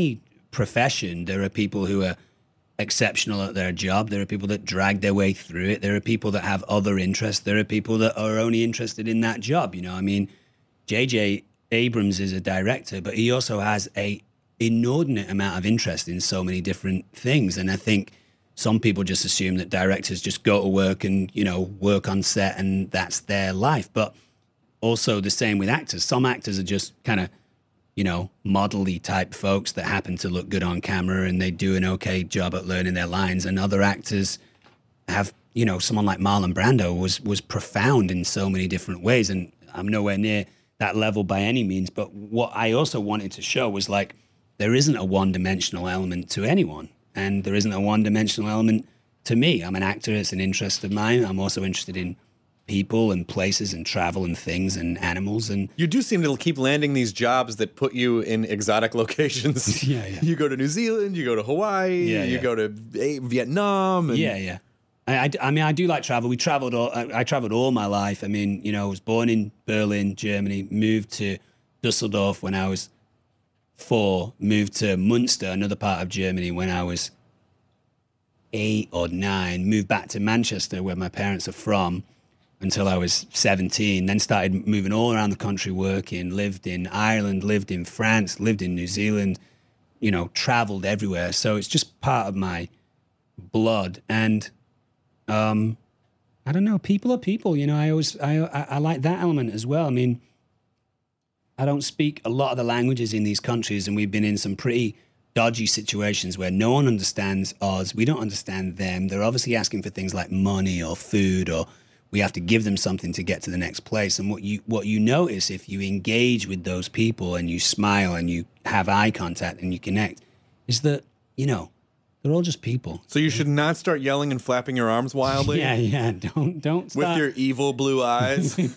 profession. There are people who are exceptional at their job. There are people that drag their way through it. There are people that have other interests. There are people that are only interested in that job. You know, I mean, J J Abrams is a director, but he also has a inordinate amount of interest in so many different things. And I think some people just assume that directors just go to work and, you know, work on set and that's their life. But also the same with actors. Some actors are just kind of, you know, model-y type folks that happen to look good on camera and they do an okay job at learning their lines. And other actors have, you know, someone like Marlon Brando was was profound in so many different ways. And I'm nowhere near that level by any means. But what I also wanted to show was like, there isn't a one-dimensional element to anyone. And there isn't a one-dimensional element to me. I'm an actor. It's an interest of mine. I'm also interested in people and places and travel and things and animals. And you do seem to keep landing these jobs that put you in exotic locations. Yeah, yeah. You go to New Zealand, you go to Hawaii, Yeah, you yeah. go to eh, Vietnam. And yeah, yeah. I, I, I mean, I do like travel. We traveled all, I, I traveled all my life. I mean, you know, I was born in Berlin, Germany, moved to Dusseldorf when I was four, moved to Munster, another part of Germany, when I was eight or nine, moved back to Manchester, where my parents are from, until I was seventeen, then started moving all around the country working, lived in Ireland, lived in France, lived in New Zealand, you know, traveled everywhere. So it's just part of my blood. And um, I don't know, people are people, you know, I always, I, I, I like that element as well. I mean, I don't speak a lot of the languages in these countries, and we've been in some pretty dodgy situations where no one understands us. We don't understand them. They're obviously asking for things like money or food, or we have to give them something to get to the next place. And what you what you notice if you engage with those people and you smile and you have eye contact and you connect is that, you know, they're all just people. So you should not start yelling and flapping your arms wildly. Yeah, yeah. Don't don't start. With your evil blue eyes. What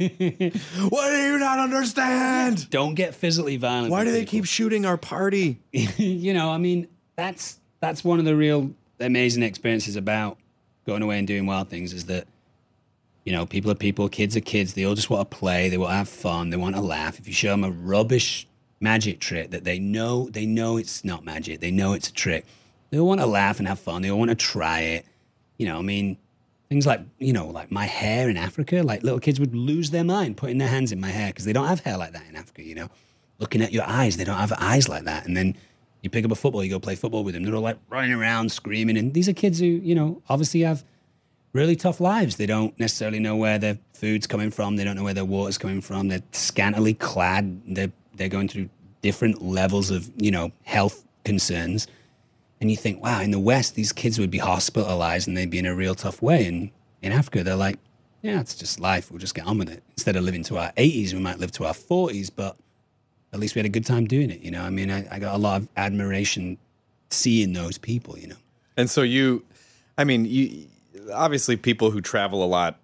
do you not understand? Don't get physically violent. Why with do they people. keep shooting our party? You know, I mean, that's that's one of the real amazing experiences about going away and doing wild things is that, you know, people are people, kids are kids. They all just want to play. They want to have fun. They want to laugh. If you show them a rubbish magic trick that they know, they know it's not magic. They know it's a trick. They all want to laugh and have fun. They all want to try it. You know, I mean, things like, you know, like my hair in Africa, like little kids would lose their mind putting their hands in my hair because they don't have hair like that in Africa, you know. Looking at your eyes, they don't have eyes like that. And then you pick up a football, you go play football with them. They're all like running around, screaming. And these are kids who, you know, obviously have really tough lives. They don't necessarily know where their food's coming from. They don't know where their water's coming from. They're scantily clad. They're, they're going through different levels of, you know, health concerns. And you think, wow, in the West, these kids would be hospitalized and they'd be in a real tough way. And in Africa, they're like, yeah, it's just life. We'll just get on with it. Instead of living to our eighties, we might live to our forties, but at least we had a good time doing it. You know, I mean, I, I got a lot of admiration seeing those people, you know. And so you, I mean, you obviously people who travel a lot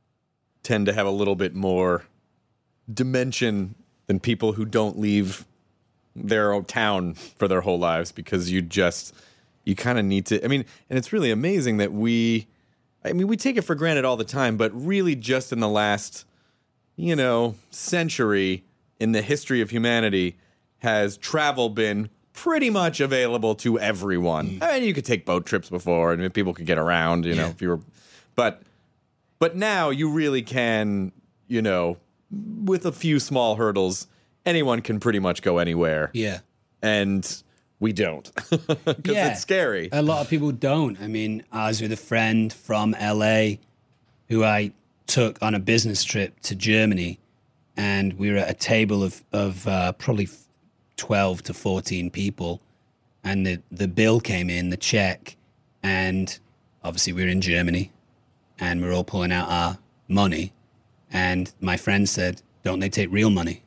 tend to have a little bit more dimension than people who don't leave their own town for their whole lives, because you just, you kind of need to, I mean, and it's really amazing that we, I mean, we take it for granted all the time, but really just in the last, you know, century in the history of humanity has travel been pretty much available to everyone. I mean, you could take boat trips before and people could get around, you know, Yeah. if you were, but, but now you really can, you know, with a few small hurdles, anyone can pretty much go anywhere. Yeah. And we don't, because Yeah. it's scary. A lot of people don't. I mean, I was with a friend from L A who I took on a business trip to Germany, and we were at a table of, of uh, probably twelve to fourteen people, and the, the bill came in, the check, and obviously we were in Germany, and we we're all pulling out our money, and my friend said, don't they take real money?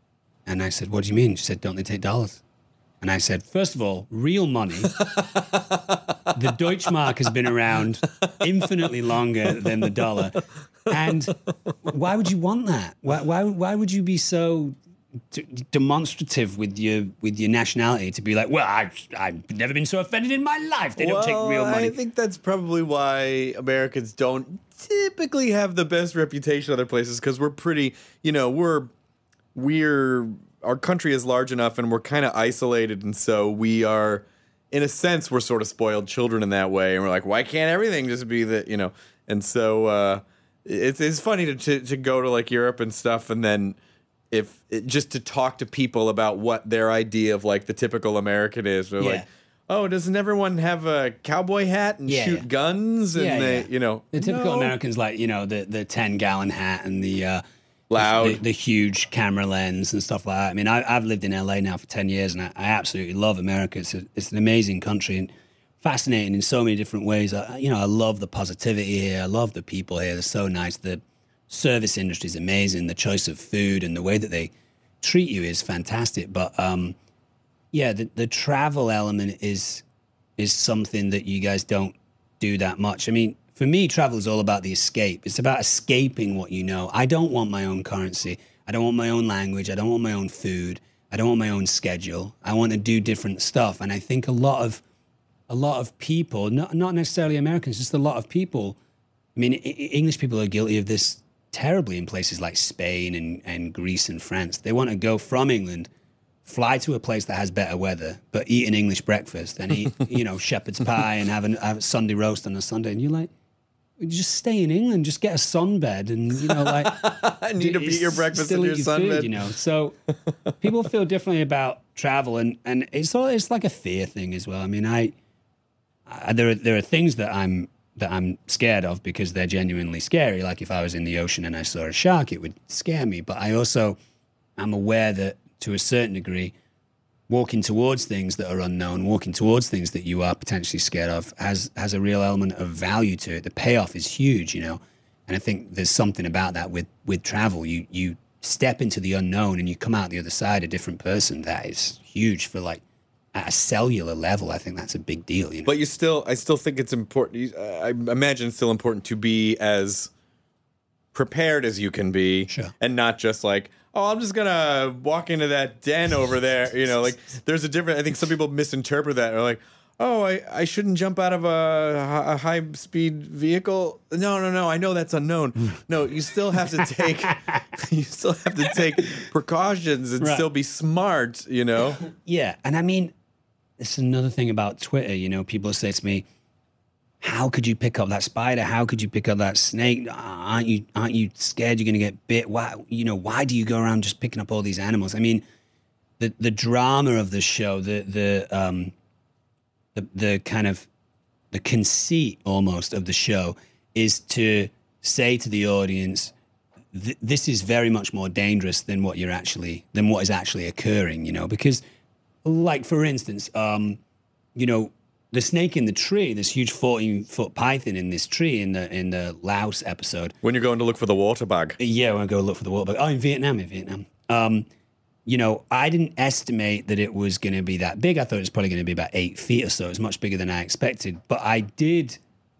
And I said, what do you mean? She said, don't they take dollars? And I said, first of all, real money. The Deutschmark has been around infinitely longer than the dollar. And why would you want that? Why, why, why would you be so d- demonstrative with your with your nationality to be like, well, I, I've never been so offended in my life. They don't take real money. I think that's probably why Americans don't typically have the best reputation other places, because we're pretty, you know, we're we're our country is large enough and we're kind of isolated, and so we are, in a sense, we're sort of spoiled children in that way, and we're like, why can't everything just be the, you know? And so uh, it's it's funny to, to to go to like Europe and stuff, and then if it, just to talk to people about what their idea of like the typical American is. They're Yeah. like, oh, doesn't everyone have a cowboy hat and Yeah, shoot yeah. guns? And Yeah, they, yeah. you know, The typical no. Americans, like, you know, the the ten gallon hat and the uh, Loud. the, the huge camera lens and stuff like that. I mean, I, I've lived in L A now for ten years, and I, I absolutely love America. It's a, it's an amazing country and fascinating in so many different ways. I, you know, I love the positivity here. I love the people here. They're so nice. The service industry is amazing. The choice of food and the way that they treat you is fantastic. But um, yeah, the the travel element is is something that you guys don't do that much. I mean, for me, travel is all about the escape. It's about escaping what you know. I don't want my own currency. I don't want my own language. I don't want my own food. I don't want my own schedule. I want to do different stuff. And I think a lot of a lot of people, not not necessarily Americans, just a lot of people. I mean, I- English people are guilty of this terribly in places like Spain and, and Greece and France. They want to go from England, fly to a place that has better weather, but eat an English breakfast and eat, you know, shepherd's pie and have, an, have a Sunday roast on a Sunday. And you're like, just stay in England, just get a sunbed and, you know, like... I need to eat your breakfast still in your eat food, sunbed. you know. So people feel differently about travel, and, and it's all, it's like a fear thing as well. I mean, I, I there are there are things that I'm that I'm scared of because they're genuinely scary. Like if I was in the ocean and I saw a shark, it would scare me. But I also am aware that to a certain degree, walking towards things that are unknown, walking towards things that you are potentially scared of, has has a real element of value to it. The payoff is huge, you know. And I think there's something about that with with travel. You you step into the unknown and you come out the other side a different person. That is huge for, like, at a cellular level. I think that's a big deal, you know. But you still, I still think it's important. I imagine it's still important to be as prepared as you can be, Sure. and not just like, oh, I'm just gonna walk into that den over there. You know, like there's a different. I think some people misinterpret that. They're like, oh, I, I shouldn't jump out of a, a high speed vehicle. No, no, no. I know that's unknown. No, you still have to take. You still have to take precautions and Right. still be smart. You know. Yeah, and I mean, it's another thing about Twitter. You know, people say to me, "How could you pick up that spider? How could you pick up that snake? Aren't you aren't you scared you're going to get bit? Why you know why do you go around just picking up all these animals?" I mean, the the drama of the show, the the um, the the kind of the conceit almost of the show is to say to the audience, th- this is very much more dangerous than what you're actually than what is actually occurring. You know, because like for instance, um, you know. The snake in the tree, this huge fourteen-foot python in this tree in the in the Laos episode. When you're going to look for the water bug. Yeah, when I go look for the water bug. Oh, in Vietnam, in Vietnam. Um, you know, I didn't estimate that it was going to be that big. I thought it was probably going to be about eight feet or so. It was much bigger than I expected. But I did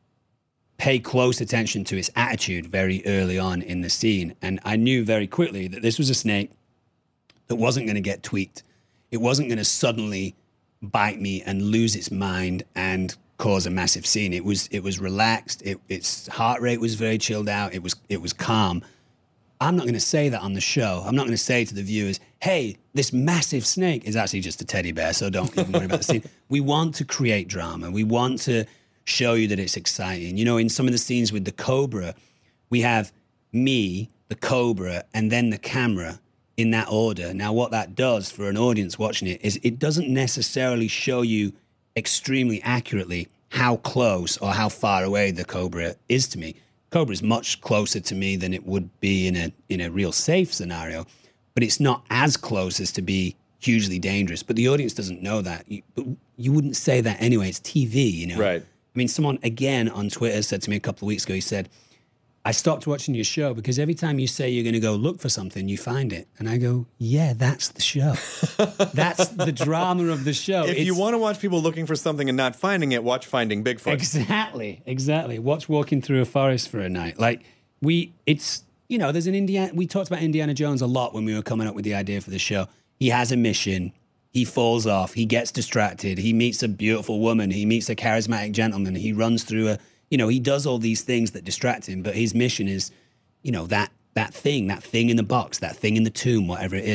pay close attention to its attitude very early on in the scene. And I knew very quickly that this was a snake that wasn't going to get tweaked. It wasn't going to suddenly bite me and lose its mind and cause a massive scene. It was it was relaxed. It, its heart rate was very chilled out. It was it was calm. I'm not going to say that on the show. I'm not going to say to the viewers, "Hey, this massive snake is actually just a teddy bear, so don't even worry about the scene." We want to create drama. We want to show you that it's exciting. You know, in some of the scenes with the cobra, we have me, the cobra, and then the camera in that order. Now, what that does for an audience watching it is it doesn't necessarily show you extremely accurately how close or how far away the cobra is to me. Cobra is much closer to me than it would be in a in a real safe scenario, but it's not as close as to be hugely dangerous. But the audience doesn't know that. You, but you wouldn't say that anyway. It's T V, you know? Right. I mean, someone, again, on Twitter said to me a couple of weeks ago, he said, I stopped watching your show because every time you say you're going to go look for something, you find it. And I go, yeah, that's the show. That's the drama of the show. If It's- you want to watch people looking for something and not finding it, watch Finding Bigfoot. Exactly, exactly. Watch Walking Through a Forest for a night. Like, we, it's, you know, there's an Indiana, we talked about Indiana Jones a lot when we were coming up with the idea for the show. He has a mission. He falls off. He gets distracted. He meets a beautiful woman. He meets a charismatic gentleman. He runs through a, you know, he does all these things that distract him, but his mission is, you know, that that thing, that thing in the box, that thing in the tomb, whatever it is.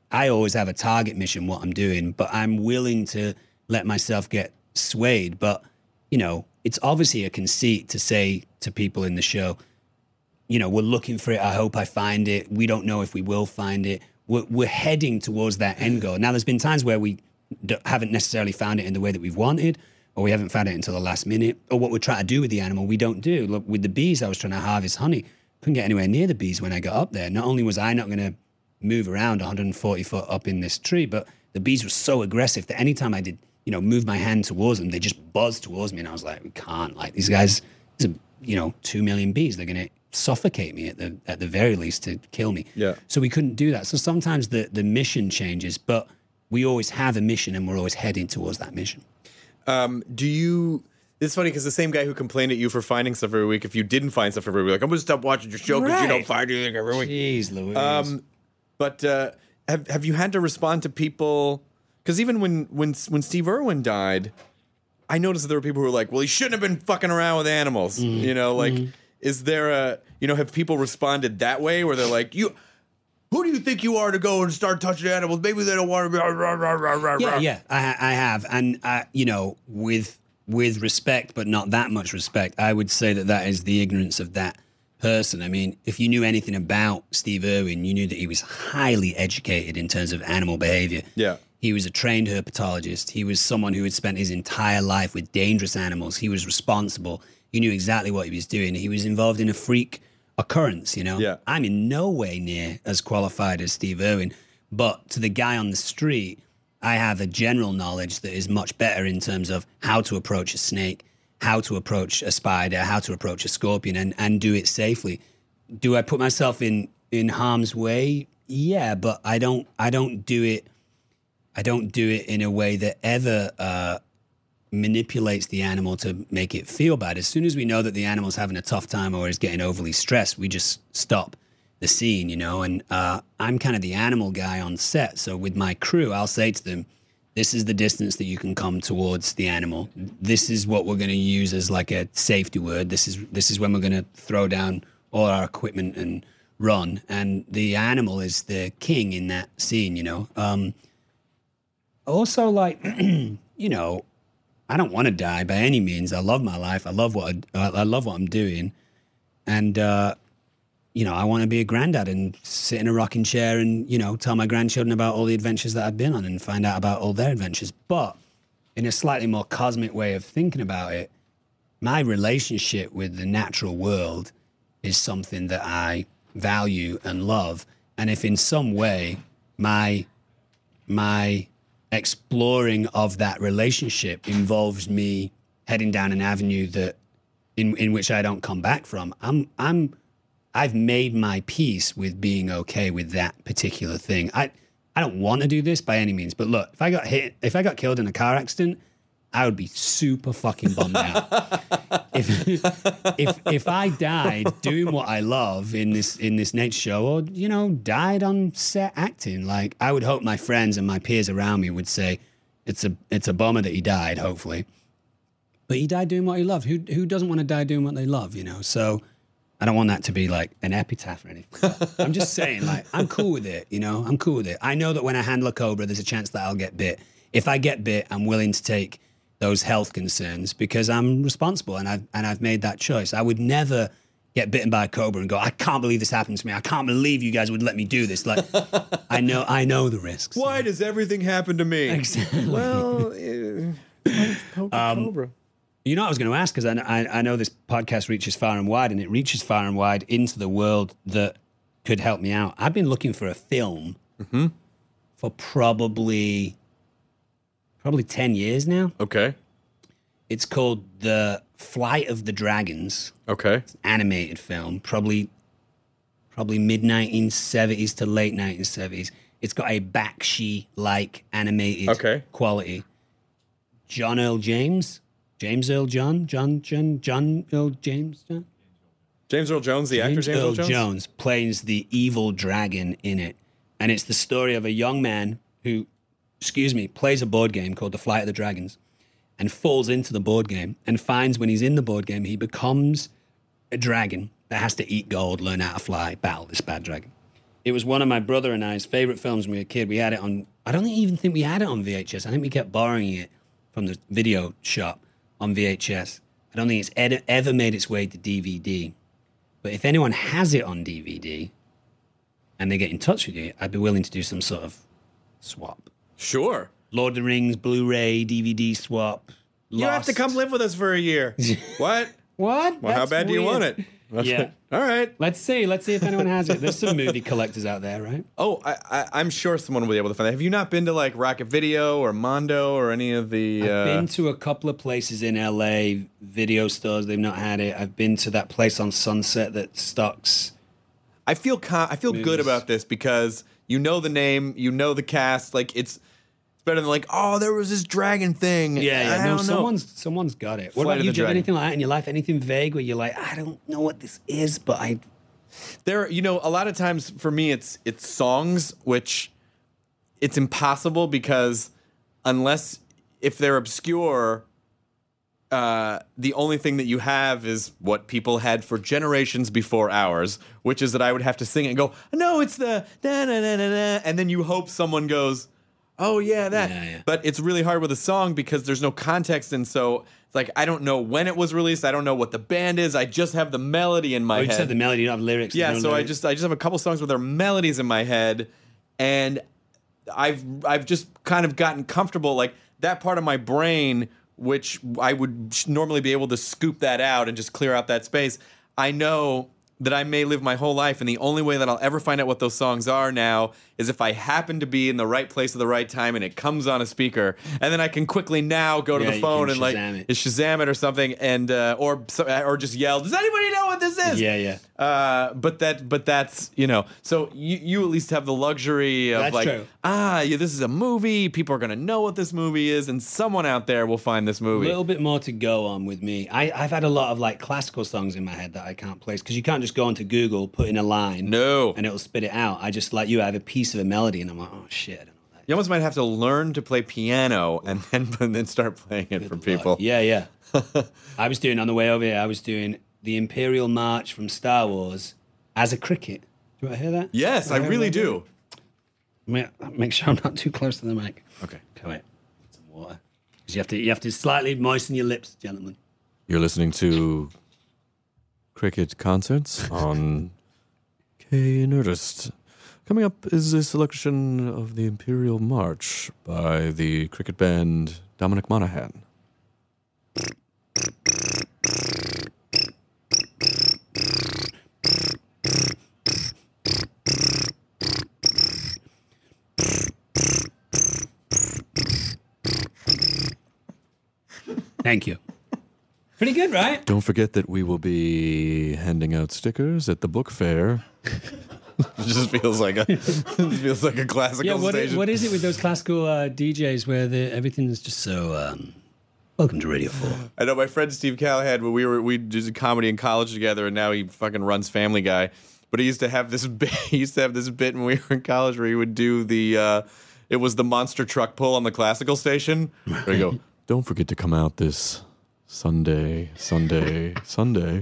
I always have a target mission, what I'm doing, but I'm willing to let myself get swayed. But, you know, it's obviously a conceit to say to people in the show, you know, we're looking for it. I hope I find it. We don't know if we will find it. We're, we're heading towards that end goal. Now, there's been times where we d- haven't necessarily found it in the way that we've wanted, or we haven't found it until the last minute, or what we're trying to do with the animal, we don't do. Look, with the bees, I was trying to harvest honey. Couldn't get anywhere near the bees when I got up there. Not only was I not going to move around one hundred forty foot up in this tree, but the bees were so aggressive that anytime I did, you know, move my hand towards them, they just buzzed towards me. And I was like, we can't, like, these guys, these are, you know, two million bees. They're going to suffocate me at the at the very least to kill me. Yeah. So we couldn't do that. So sometimes the, the mission changes, but we always have a mission and we're always heading towards that mission. Um, do you... It's funny because the same guy who complained at you for finding stuff every week, if you didn't find stuff every week, like, I'm going to stop watching your show because Right. you don't find anything every week. Jeez Louise. Um, but uh, have have you had to respond to people? Because even when when when Steve Irwin died, I noticed that there were people who were like, "Well, he shouldn't have been fucking around with animals." Mm-hmm. You know, like, mm-hmm. is there a you know have people responded that way where they're like, "You, who do you think you are to go and start touching animals? Maybe they don't want to be." Rah, rah, rah, rah, rah. Yeah, yeah, I, I have, and uh, you know, with with respect, but not that much respect, I would say that that is the ignorance of that person. I mean, if you knew anything about Steve Irwin, you knew that he was highly educated in terms of animal behavior. Yeah. He was a trained herpetologist. He was someone who had spent his entire life with dangerous animals. He was responsible. He knew exactly what he was doing. He was involved in a freak occurrence, you know? Yeah. I'm in no way near as qualified as Steve Irwin, but to the guy on the street, I have a general knowledge that is much better in terms of how to approach a snake, how to approach a spider, how to approach a scorpion, and, and do it safely. Do I put myself in, in harm's way? Yeah, but I don't I don't do it I don't do it in a way that ever uh, manipulates the animal to make it feel bad. As soon as we know that the animal's having a tough time or is getting overly stressed, we just stop the scene, you know, and uh, I'm kind of the animal guy on set. So with my crew, I'll say to them, this is the distance that you can come towards the animal. This is what we're going to use as like a safety word. This is this is when we're going to throw down all our equipment and run. And the animal is the king in that scene, you know. Um, also, like, you know, I don't want to die by any means. I love my life. I love what I, I love what I'm doing, and uh, you know, I want to be a granddad and sit in a rocking chair and, you know, tell my grandchildren about all the adventures that I've been on and find out about all their adventures. But in a slightly more cosmic way of thinking about it, my relationship with the natural world is something that I value and love. And if in some way my my exploring of that relationship involves me heading down an avenue that in in which I don't come back from, I'm I'm I've made my peace with being okay with that particular thing. I I don't want to do this by any means, but look, if I got hit, if I got killed in a car accident, I would be super fucking bummed out. if if if I died doing what I love in this in this nature show, or you know, died on set acting, like I would hope my friends and my peers around me would say, it's a it's a bummer that he died, hopefully, but he died doing what he loved. Who who doesn't want to die doing what they love, you know? So I don't want that to be like an epitaph or anything. I'm just saying, like, I'm cool with it, you know? I'm cool with it. I know that when I handle a cobra, there's a chance that I'll get bit. If I get bit, I'm willing to take those health concerns because I'm responsible and I've, and I've made that choice. I would never get bitten by a cobra and go, I can't believe this happened to me. I can't believe you guys would let me do this. Like, I know I know the risks. Why does everything happen to me? Exactly. Well, uh, poke a Um, cobra. You know what I was going to ask, because I, I, I know this podcast reaches far and wide, and it reaches far and wide into the world that could help me out. I've been looking for a film Mm-hmm. for probably probably ten years now. Okay. It's called The Flight of the Dragons. Okay. It's an animated film, probably probably mid nineteen seventies to late nineteen seventies. It's got a Bakshi-like animated Okay. quality. John Earl James. James Earl John? John, John, John Earl James? John? James Earl Jones, the actor James Earl Jones? Jones plays the evil dragon in it. And it's the story of a young man who, excuse me, plays a board game called The Flight of the Dragons and falls into the board game and finds when he's in the board game, he becomes a dragon that has to eat gold, learn how to fly, battle this bad dragon. it was one of my brother and I's favorite films when we were a kid. We had it on, I don't even think we had it on V H S. I think we kept borrowing it from the video shop on V H S. I don't think it's ed- ever made its way to D V D. But if anyone has it on D V D and they get in touch with you, I'd be willing to do some sort of swap. Sure. Lord of the Rings, Blu-ray, D V D swap. You have to come live with us for a year. What? What? Well, how That's bad do you weird. want it? Yeah. All right. Let's see. Let's see if anyone has it. There's some movie collectors out there, right? Oh, I, I, I'm sure someone will be able to find that. Have you not been to like Rocket Video or Mondo or any of the? I've uh, been to a couple of places in L A, video stores. They've not had it. I've been to that place on Sunset that stocks. I feel con- I feel movies. good about this because you know the name, you know the cast. Like it's it's better than like, oh, there was this dragon thing. Yeah, yeah. I no, don't know. someone's someone's got it. What Flight about of you? the Do you have Dragon. anything like that in your life? Anything vague where you're like, I don't know what this is, but I. There, you know, a lot of times for me, it's it's songs, which it's impossible because unless if they're obscure, uh, the only thing that you have is what people had for generations before ours, which is that I would have to sing it and go, no, it's the da na na na na, and then you hope someone goes, oh yeah, that. Yeah, yeah. But it's really hard with a song because there's no context, and so it's like I don't know when it was released. I don't know what the band is. I just have the melody in my Oh, you head. said the melody, you don't have lyrics. Yeah, no so I lyrics. just I just have a couple songs with their melodies in my head, and I've I've just kind of gotten comfortable. Like that part of my brain, which I would normally be able to scoop that out and just clear out that space. I know that I may live my whole life, and the only way that I'll ever find out what those songs are now is if I happen to be in the right place at the right time and it comes on a speaker, and then I can quickly now go to Yeah, the you phone can and like Shazam it. Shazam it or something, and uh, or or just yell, "Does anybody know what this is?" Yeah, yeah. Uh, but that, but that's you know. So you you at least have the luxury of That's like, true. ah, yeah, this is a movie. People are gonna know what this movie is, and someone out there will find this A movie. little bit more to go on with me. I, I've had a lot of like classical songs in my head that I can't place because you can't just go onto Google, put in a line, No. and it'll spit it out. I just like you I have a piece of a melody, and I'm like, oh shit, I don't know that. You almost might have to learn to play piano and then and then start playing it for people. Yeah, yeah. I was doing on the way over here. I was doing the Imperial March from Star Wars as a cricket. Do you want to hear that? Yes, I hear really that? do. Make, make sure I'm not too close to the mic. Okay. Come here. Some water. 'Cause you have to you have to slightly moisten your lips, gentlemen. You're listening to cricket concerts on K Nerdist. Coming up is a selection of the Imperial March by the cricket band Dominic Monaghan. Thank you. Pretty good, right? Don't forget that we will be handing out stickers at the book fair. It just feels like a it feels like a classical Yeah, what, station. what is it with those classical uh, D Js where the, everything is just so... Um, welcome to Radio four. I know my friend Steve Callahan, when we were we did comedy in college together, and now he fucking runs Family Guy. But he used to have this bit. He used to have this bit when we were in college where he would do the. Uh, it was the monster truck pull on the classical station. There you go. Don't forget to come out this Sunday, Sunday, Sunday.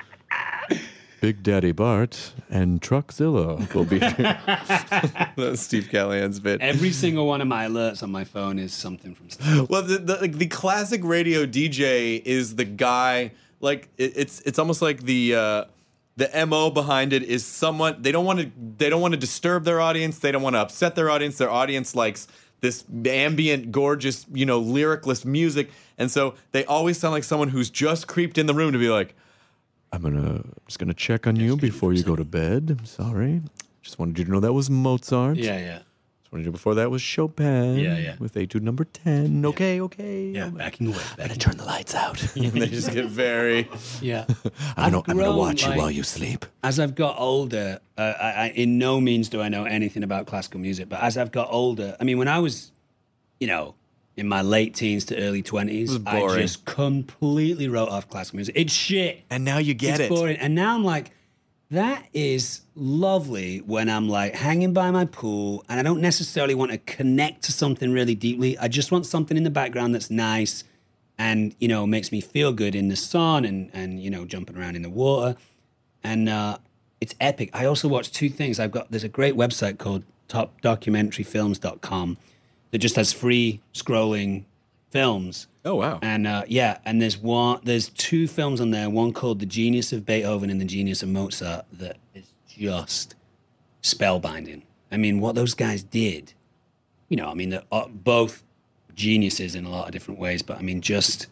Big Daddy Bart and Truckzilla will be here. That's Steve Callahan's bit. Every single one of my alerts on my phone is something from Star Wars. Well, the, the like the classic radio D J is the guy. Like it, it's it's almost like the uh, the M O behind it is someone they don't want to they don't want to disturb their audience. They don't want to upset their audience. Their audience likes this ambient, gorgeous, you know, lyricless music, and so they always sound like someone who's just creeped in the room to be like, I'm gonna I'm just gonna check on you before you go to bed. I'm sorry. Just wanted you to know that was Mozart. Yeah, yeah. Just wanted you before that was Chopin. Yeah, yeah. With Etude number ten. Okay, okay. Yeah, backing away. Backing Turn the lights out. And they just get very. Yeah. I'm gonna, I've I'm gonna grown, watch like- you while you sleep. As I've got older, uh, I, I, in no means do I know anything about classical music, but as I've got older, I mean, when I was, you know, in my late teens to early twenties, It was I boring. just completely wrote off classical music. It's shit. And now you get it's it. boring. And now I'm like, that is lovely when I'm like hanging by my pool and I don't necessarily want to connect to something really deeply. I just want something in the background that's nice and, you know, makes me feel good in the sun and, and you know, jumping around in the water. And uh, it's epic. I also watched two things. I've got there's a great website called top documentary films dot com that just has free scrolling films. Oh wow! And uh, yeah, and there's one, there's two films on there. One called The Genius of Beethoven and The Genius of Mozart that is just spellbinding. I mean, what those guys did, you know, I mean, they're uh, both geniuses in a lot of different ways, but I mean, just,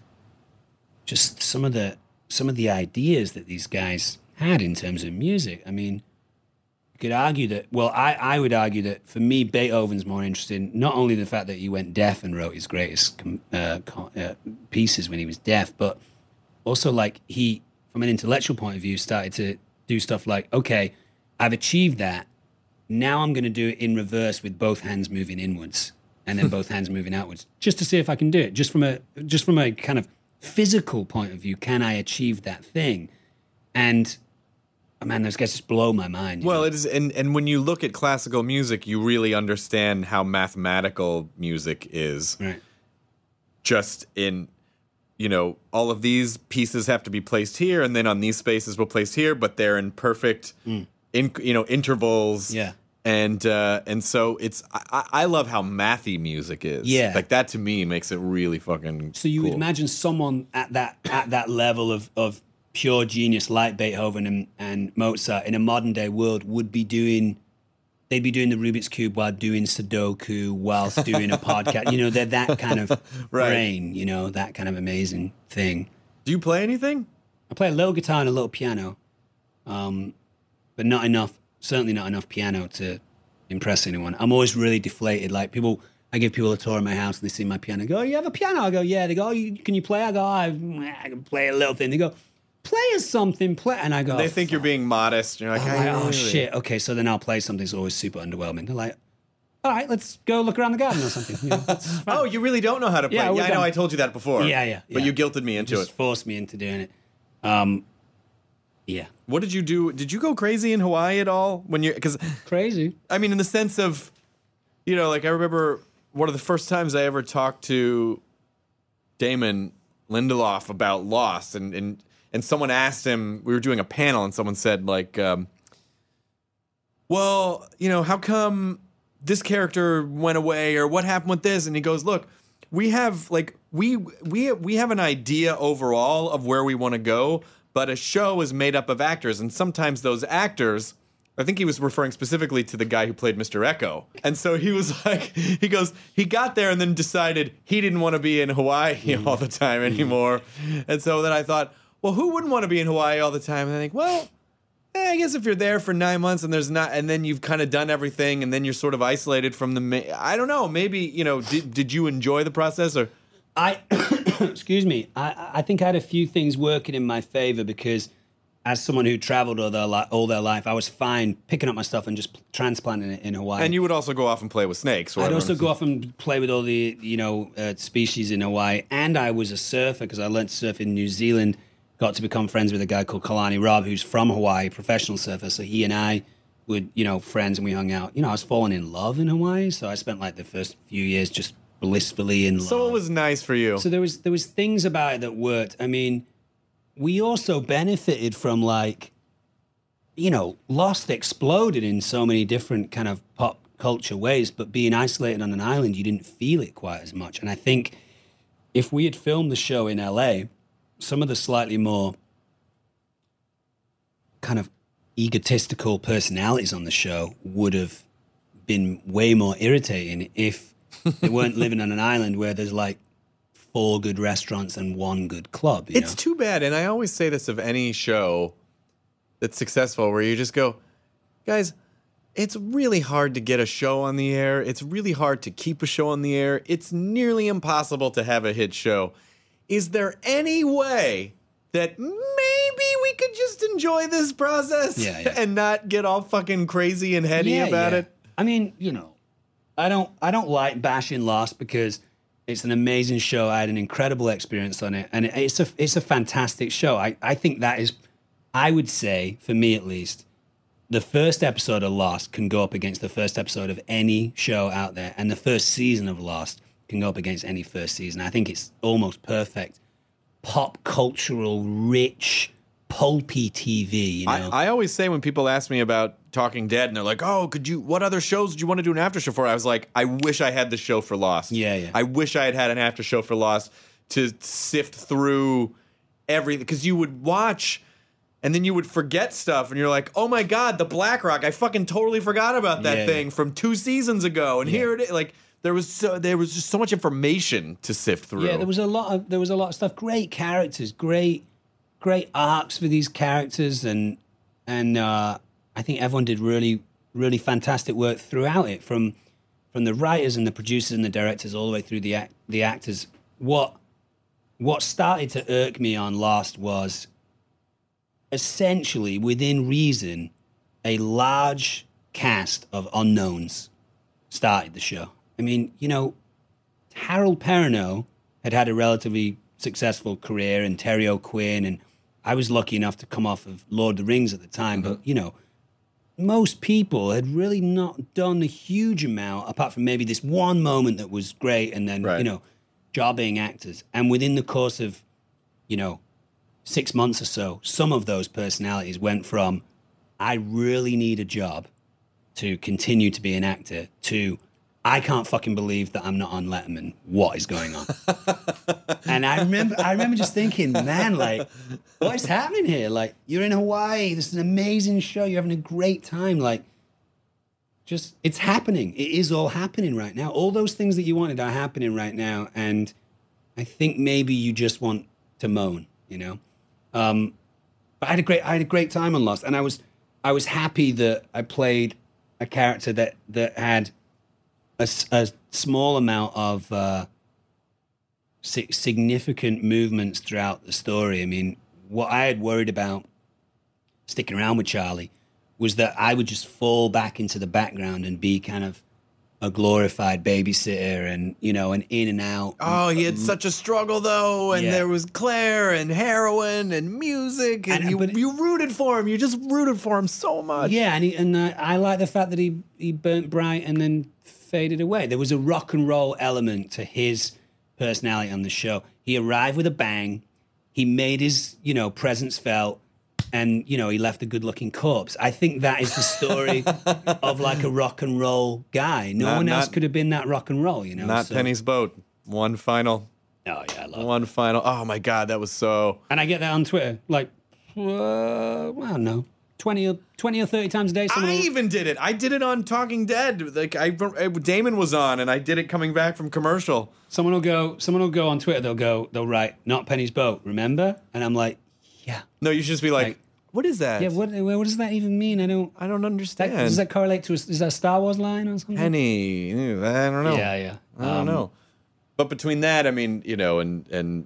just some of the some of the ideas that these guys had in terms of music. I mean, you could argue that. Well, I I would argue that for me, Beethoven's more interesting. Not only the fact that he went deaf and wrote his greatest uh, uh, pieces when he was deaf, but also like he, from an intellectual point of view, started to do stuff like, okay, I've achieved that. Now I'm going to do it in reverse with both hands moving inwards and then both hands moving outwards, just to see if I can do it. Just from a just from a kind of physical point of view, can I achieve that thing? And oh man, those guys just blow my mind. Well, know? it is, and and when you look at classical music, you really understand how mathematical music is. Right. Just in, you know, all of these pieces have to be placed here, and then on these spaces we'll place here, but they're in perfect, Mm. in you know, intervals. Yeah. And uh, and so it's I, I love how mathy music is. Yeah. Like that to me makes it really fucking. So you cool. would imagine someone at that at that level of, of pure genius like Beethoven and, and Mozart in a modern day world would be doing, they'd be doing the Rubik's Cube while doing Sudoku whilst doing a podcast. You know, they're that kind of Right. brain, you know, that kind of amazing thing. Do you play anything? I play a little guitar and a little piano, um, but not enough, certainly not enough piano to impress anyone. I'm always really deflated. Like people, I give people a tour of my house and they see my piano. I go, oh, you have a piano? I go, yeah. They go, oh, you, can you play? I go, oh, I, I can play a little thing. They go, play us something, play. And I go, They think you're being modest. You're like, I'm "I like, oh, really-" shit. Okay, so then I'll play something that's always super underwhelming. They're like, all right, let's go look around the garden or something. You know, that's fine. Oh, you really don't know how to play? Yeah, Yeah, we're I know. done. I told you that before. Yeah, yeah, But yeah. you guilted me into Just it. forced me into doing it. Um, yeah. What did you do? Did you go crazy in Hawaii at all when you? Because Crazy. I mean, in the sense of, you know, like I remember one of the first times I ever talked to Damon Lindelof about Lost, and and and someone asked him. We were doing a panel, and someone said like, um, "Well, you know, how come this character went away, or what happened with this?" And he goes, "Look, we have like we we we have an idea overall of where we want to go." But a show is made up of actors, and sometimes those actors, I think he was referring specifically to the guy who played Mister Echo. And so he was like, he goes, he got there and then decided he didn't want to be in Hawaii all the time anymore. And so then I thought, well, who wouldn't want to be in Hawaii all the time? And I think, well, eh, I guess if you're there for nine months and there's not, and then you've kind of done everything, and then you're sort of isolated from the, ma- I don't know, maybe, you know, did did you enjoy the process or? I, excuse me, I, I think I had a few things working in my favor because as someone who traveled all their, li- all their life, I was fine picking up my stuff and just transplanting it in Hawaii. And you would also go off and play with snakes. I'd whatever. also go off and play with all the, you know, uh, species in Hawaii. And I was a surfer because I learned to surf in New Zealand, got to become friends with a guy called Kalani Rob, who's from Hawaii, professional surfer. So he and I were, you know, friends and we hung out. You know, I was falling in love in Hawaii. So I spent like the first few years just blissfully in love. So it was nice for you. So there was there was things about it that worked. I mean, we also benefited from like, you know, Lost exploded in so many different kind of pop culture ways, but being isolated on an island, you didn't feel it quite as much. And I think if we had filmed the show in L A, some of the slightly more kind of egotistical personalities on the show would have been way more irritating if they weren't living on an island where there's like four good restaurants and one good club. You It's know? too bad, and I always say this of any show that's successful, where you just go, guys, it's really hard to get a show on the air. It's really hard to keep a show on the air. It's nearly impossible to have a hit show. Is there any way that maybe we could just enjoy this process Yeah, yeah. and not get all fucking crazy and heady Yeah, about yeah. it? I mean, you know, I don't I don't like bashing Lost because it's an amazing show. I had an incredible experience on it, and it, it's a it's a fantastic show. I, I think that is, I would say, for me at least, the first episode of Lost can go up against the first episode of any show out there, and the first season of Lost can go up against any first season. I think it's almost perfect, pop cultural, rich, pulpy T V. You know, I, I always say when people ask me about Talking Dead and they're like, "Oh, could you? What other shows did you want to do an after show for?" I was like, "I wish I had the show for Lost. Yeah, yeah. I wish I had had an after show for Lost to sift through everything because you would watch." And then you would forget stuff, and you're like, "Oh my God, the Black Rock! I fucking totally forgot about that Yeah, thing yeah. from two seasons ago." And Yeah. here it is. Like there was so there was just so much information to sift through. Yeah, there was a lot of there was a lot of stuff. Great characters, great, great arcs for these characters, and and uh, I think everyone did really, really fantastic work throughout it, from from the writers and the producers and the directors all the way through the act, the actors. What what started to irk me on Lost was essentially, within reason, a large cast of unknowns started the show. I mean, you know, Harold Perrineau had had a relatively successful career, and Terry O'Quinn, and I was lucky enough to come off of Lord of the Rings at the time, but, you know, most people had really not done a huge amount, apart from maybe this one moment that was great, and then, Right. you know, jobbing actors. And within the course of, you know, six months or so, some of those personalities went from, I really need a job to continue to be an actor, to, I can't fucking believe that I'm not on Letterman. What is going on? And I remember I remember just thinking, man, like, what is happening here? Like, you're in Hawaii. This is an amazing show. You're having a great time. Like, just, it's happening. It is all happening right now. All those things that you wanted are happening right now. And I think maybe you just want to moan, you know? Um, but I had a great, I had a great time on Lost, and I was, I was happy that I played a character that that had a, s- a small amount of uh, si- significant movements throughout the story. I mean, what I had worried about sticking around with Charlie was that I would just fall back into the background and be kind of a glorified babysitter, and, you know, an in and out. Oh, he had such a struggle though, and Yeah. there was Claire and heroin and music, and, And- you but- you rooted for him. You just rooted for him so much. Yeah, and he, and uh, I like the fact that he he burnt bright and then faded away. There was a rock and roll element to his personality on the show. He arrived with a bang. He made his, you know, presence felt, and, you know, he left a good-looking corpse. I think that is the story of, like, a rock and roll guy. No Not- one else not- could have been that rock and roll, you know. Not so- Penny's boat. One final. Oh yeah, I love it. One final. Oh my God, that was so. And I get that on Twitter, like, uh, well, I don't know, twenty or twenty or thirty times a day. Someone I will- even did it. I did it on Talking Dead. Like I, Damon was on, and I did it coming back from commercial. Someone will go. Someone will go on Twitter. They'll go. They'll write, "Not Penny's boat." Remember? And I'm like, yeah, No, you should just be like, Like- "What is that? yeah. What? What does that even mean? I don't. I don't That, understand." does that correlate to? A, is that a Star Wars line or something? Penny? I don't know. Yeah, yeah. I don't Um, know. But between that, I mean, you know, and and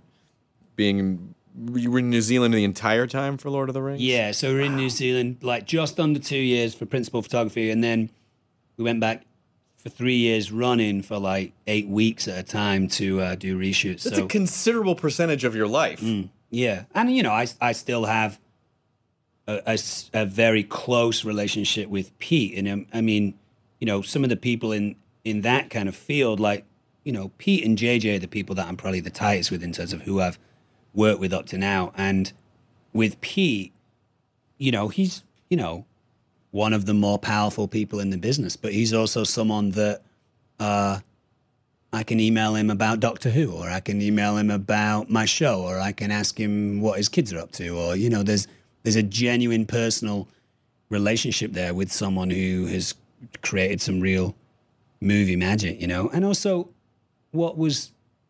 being you were in New Zealand the entire time for Lord of the Rings. Yeah. So we're in New Zealand, like just under two years for principal photography, and then we went back for three years running for like eight weeks at a time to uh, do reshoots. That's so a considerable percentage of your life. yeah, and you know, I I still have a, a s- a very close relationship with Pete, and um, I mean, you know, some of the people in in that kind of field, like, you know, Pete and J J are the people that I'm probably the tightest with in terms of who I've worked with up to now. And with Pete, you know, he's, you know, one of the more powerful people in the business, but he's also someone that uh, I can email him about Doctor Who, or I can email him about my show, or I can ask him what his kids are up to, or, you know, there's there's a genuine personal relationship there with someone who has created some real movie magic, you know. And also, what was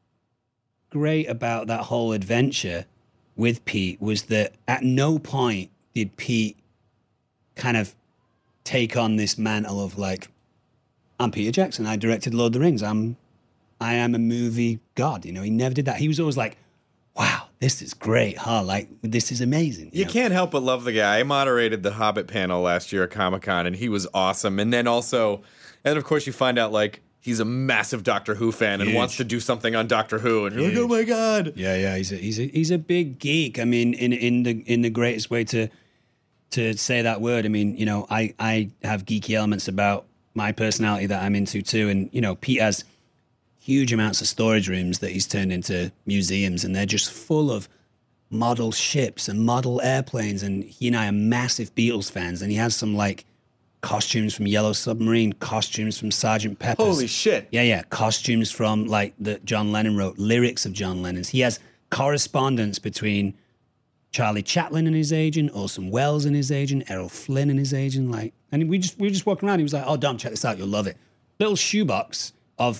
great about that whole adventure with Pete was that at no point did Pete kind of take on this mantle of like, I'm Peter Jackson, I directed Lord of the Rings, I'm I am a movie god, you know. He never did that. He was always like, wow, this is great, huh? Like, this is amazing. You know? can't help but love the guy. I moderated the Hobbit panel last year at Comic-Con, and he was awesome. And then also, and of course you find out, like, he's a massive Doctor Who fan and Huge. wants to do something on Doctor Who. And you're like, Huge. oh my God. Yeah, yeah, he's a he's a he's a big geek. I mean, in in the in the greatest way to to say that word. I mean, you know, I I have geeky elements about my personality that I'm into too, and you know, Pete has huge amounts of storage rooms that he's turned into museums, and they're just full of model ships and model airplanes, and he and I are massive Beatles fans, and he has some like costumes from Yellow Submarine, costumes from Sergeant Pepper's. Holy shit. Yeah, yeah, costumes from like that John Lennon wrote, lyrics of John Lennon's. He has correspondence between Charlie Chaplin and his agent, Orson Welles and his agent, Errol Flynn and his agent, like, and we just we were just walking around. He was like, "Oh, Dom, check this out, you'll love it." Little shoebox of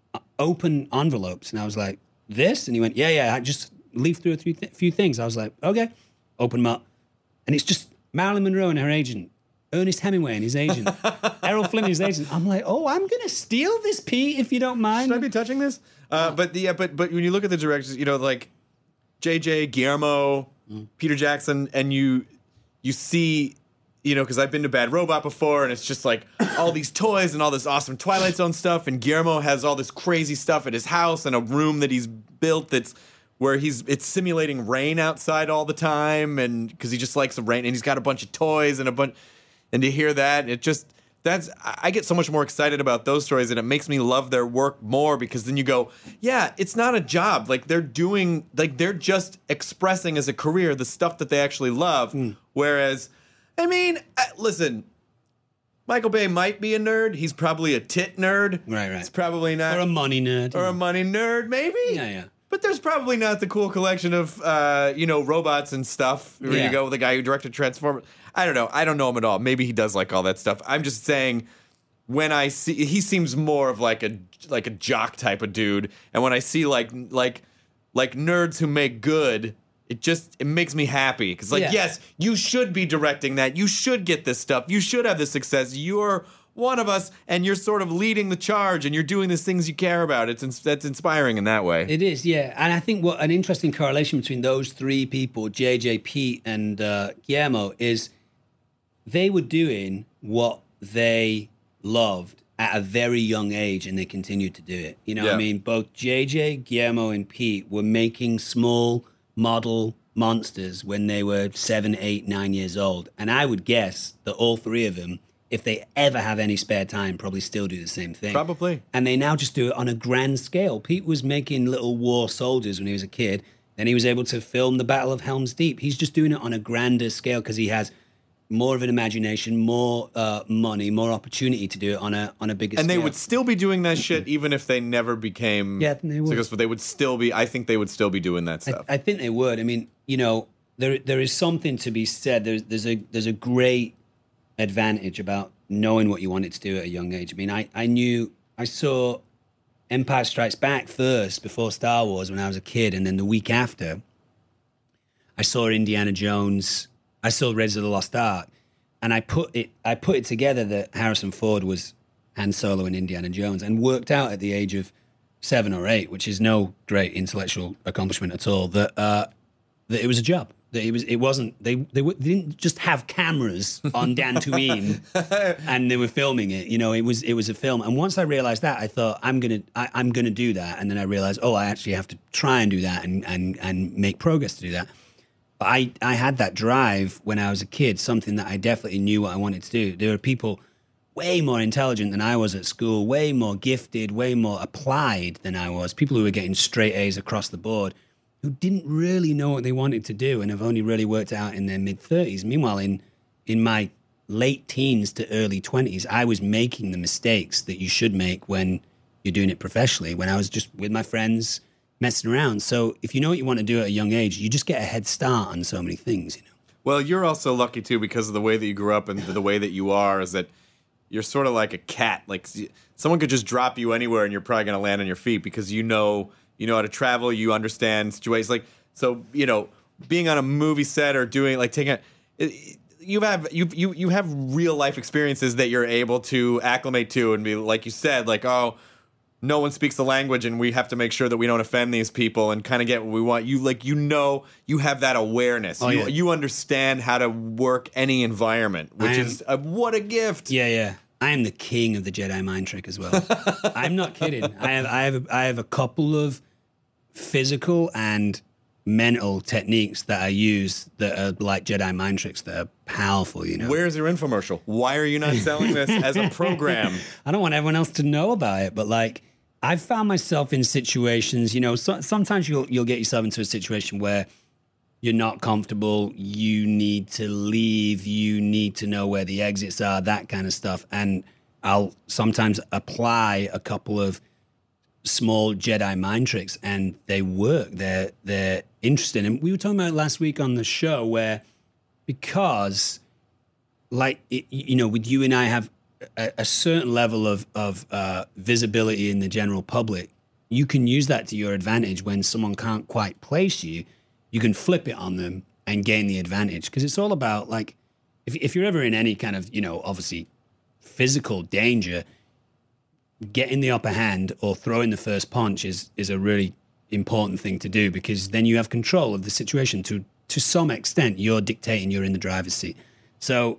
open envelopes, and I was like, "This?" And he went, "Yeah, yeah." I just leafed through a few, th- few things. I was like, "Okay," open them up, and it's just Marilyn Monroe and her agent, Ernest Hemingway and his agent, Errol Flynn and his agent. I'm like, "Oh, I'm gonna steal this, Pete, if you don't mind." Should I be touching this? Uh, but the yeah, but but when you look at the directors, you know, like J J, Guillermo, mm. Peter Jackson, and you you see, you know, because I've been to Bad Robot before, and it's just like all these toys and all this awesome Twilight Zone stuff, and Guillermo has all this crazy stuff at his house and a room that he's built that's where he's it's simulating rain outside all the time, and because he just likes the rain, and he's got a bunch of toys and a bunch, and to hear that, it just. That's I get so much more excited about those stories, and it makes me love their work more because then you go, yeah, it's not a job. Like they're doing, like they're just expressing as a career the stuff that they actually love. Mm. Whereas, I mean, uh, listen, Michael Bay might be a nerd. He's probably a tit nerd. Right, right. He's probably not, or a money nerd, or a money nerd, maybe. Yeah, yeah. But there's probably not the cool collection of, uh, you know, robots and stuff. Where yeah. you go with the guy who directed Transformers. I don't know. I don't know him at all. Maybe he does like all that stuff. I'm just saying, when I see, he seems more of like a like a jock type of dude. And when I see like like like nerds who make good, it just it makes me happy because like yeah. yes, you should be directing that. You should get this stuff. You should have this success. You're one of us, and you're sort of leading the charge, and you're doing the things you care about. It's ins- that's inspiring in that way. It is, yeah. And I think what an interesting correlation between those three people, J J, Pete, and uh, Guillermo, is they were doing what they loved at a very young age, and they continued to do it. You know yeah. what I mean? Both J J, Guillermo, and Pete were making small model monsters when they were seven, eight, nine years old. And I would guess that all three of them, if they ever have any spare time, probably still do the same thing. Probably. And they now just do it on a grand scale. Pete was making little war soldiers when he was a kid. Then he was able to film the Battle of Helm's Deep. He's just doing it on a grander scale because he has more of an imagination, more uh, money, more opportunity to do it on a on a bigger and scale. they would still be doing that shit even if they never became yeah, they would. successful. They would still be, I think they would still be doing that stuff. I, I think they would. I mean, you know, there there is something to be said. There's, there's, a, there's a great advantage about knowing what you wanted to do at a young age. I mean, I, I knew, I saw Empire Strikes Back first before Star Wars when I was a kid, and then the week after, I saw Indiana Jones, I saw Raiders of the Lost Ark, and I put it I put it together that Harrison Ford was Han Solo in Indiana Jones, and worked out at the age of seven or eight, which is no great intellectual accomplishment at all, that uh, that it was a job. That it was. It wasn't. They they, w- they didn't just have cameras on Dantooine and they were filming it. You know, it was it was a film. And once I realized that, I thought I'm gonna I, I'm gonna do that. And then I realized, oh, I actually have to try and do that and and and make progress to do that. But I I had that drive when I was a kid. Something that I definitely knew what I wanted to do. There were people way more intelligent than I was at school, way more gifted, way more applied than I was. People who were getting straight A's across the board, who didn't really know what they wanted to do and have only really worked it out in their mid-thirties. Meanwhile, in in my late teens to early twenties, I was making the mistakes that you should make when you're doing it professionally, when I was just with my friends messing around. So if you know what you want to do at a young age, you just get a head start on so many things, you know. Well, you're also lucky, too, because of the way that you grew up and the way that you are, is that you're sort of like a cat. Like, someone could just drop you anywhere and you're probably going to land on your feet because you know... You know how to travel. You understand situations. Like, so, you know, being on a movie set or doing like taking a, you have you you you have real life experiences that you're able to acclimate to and be like you said, like, oh, no one speaks the language and we have to make sure that we don't offend these people and kind of get what we want. You like you know you have that awareness. Oh, you yeah. you understand how to work any environment, which am, is a, what a gift. Yeah, yeah. I am the king of the Jedi mind trick as well. I'm not kidding. I have I have a, I have a couple of physical and mental techniques that I use that are like Jedi mind tricks that are powerful, you know. Where's your infomercial? Why are you not selling this as a program? I don't want everyone else to know about it, but like I've found myself in situations, you know, so, sometimes you'll you'll get yourself into a situation where you're not comfortable, you need to leave, you need to know where the exits are, that kind of stuff. And I'll sometimes apply a couple of small Jedi mind tricks, and they work. They're they're interesting. And we were talking about it last week on the show, where because, like, it, you know, with you and I have a, a certain level of of uh, visibility in the general public, you can use that to your advantage when someone can't quite place you. You can flip it on them and gain the advantage, because it's all about, like, if if you're ever in any kind of, you know, obviously physical danger, getting the upper hand or throwing the first punch is is a really important thing to do, because then you have control of the situation. To to some extent, you're dictating, you're in the driver's seat. So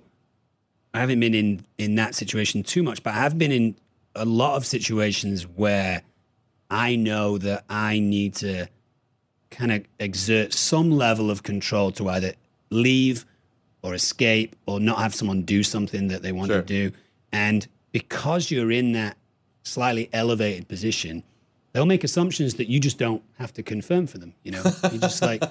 I haven't been in, in that situation too much, but I have been in a lot of situations where I know that I need to kind of exert some level of control to either leave or escape or not have someone do something that they want Sure. to do. And because you're in that slightly elevated position, they'll make assumptions that you just don't have to confirm for them. You know, you just like,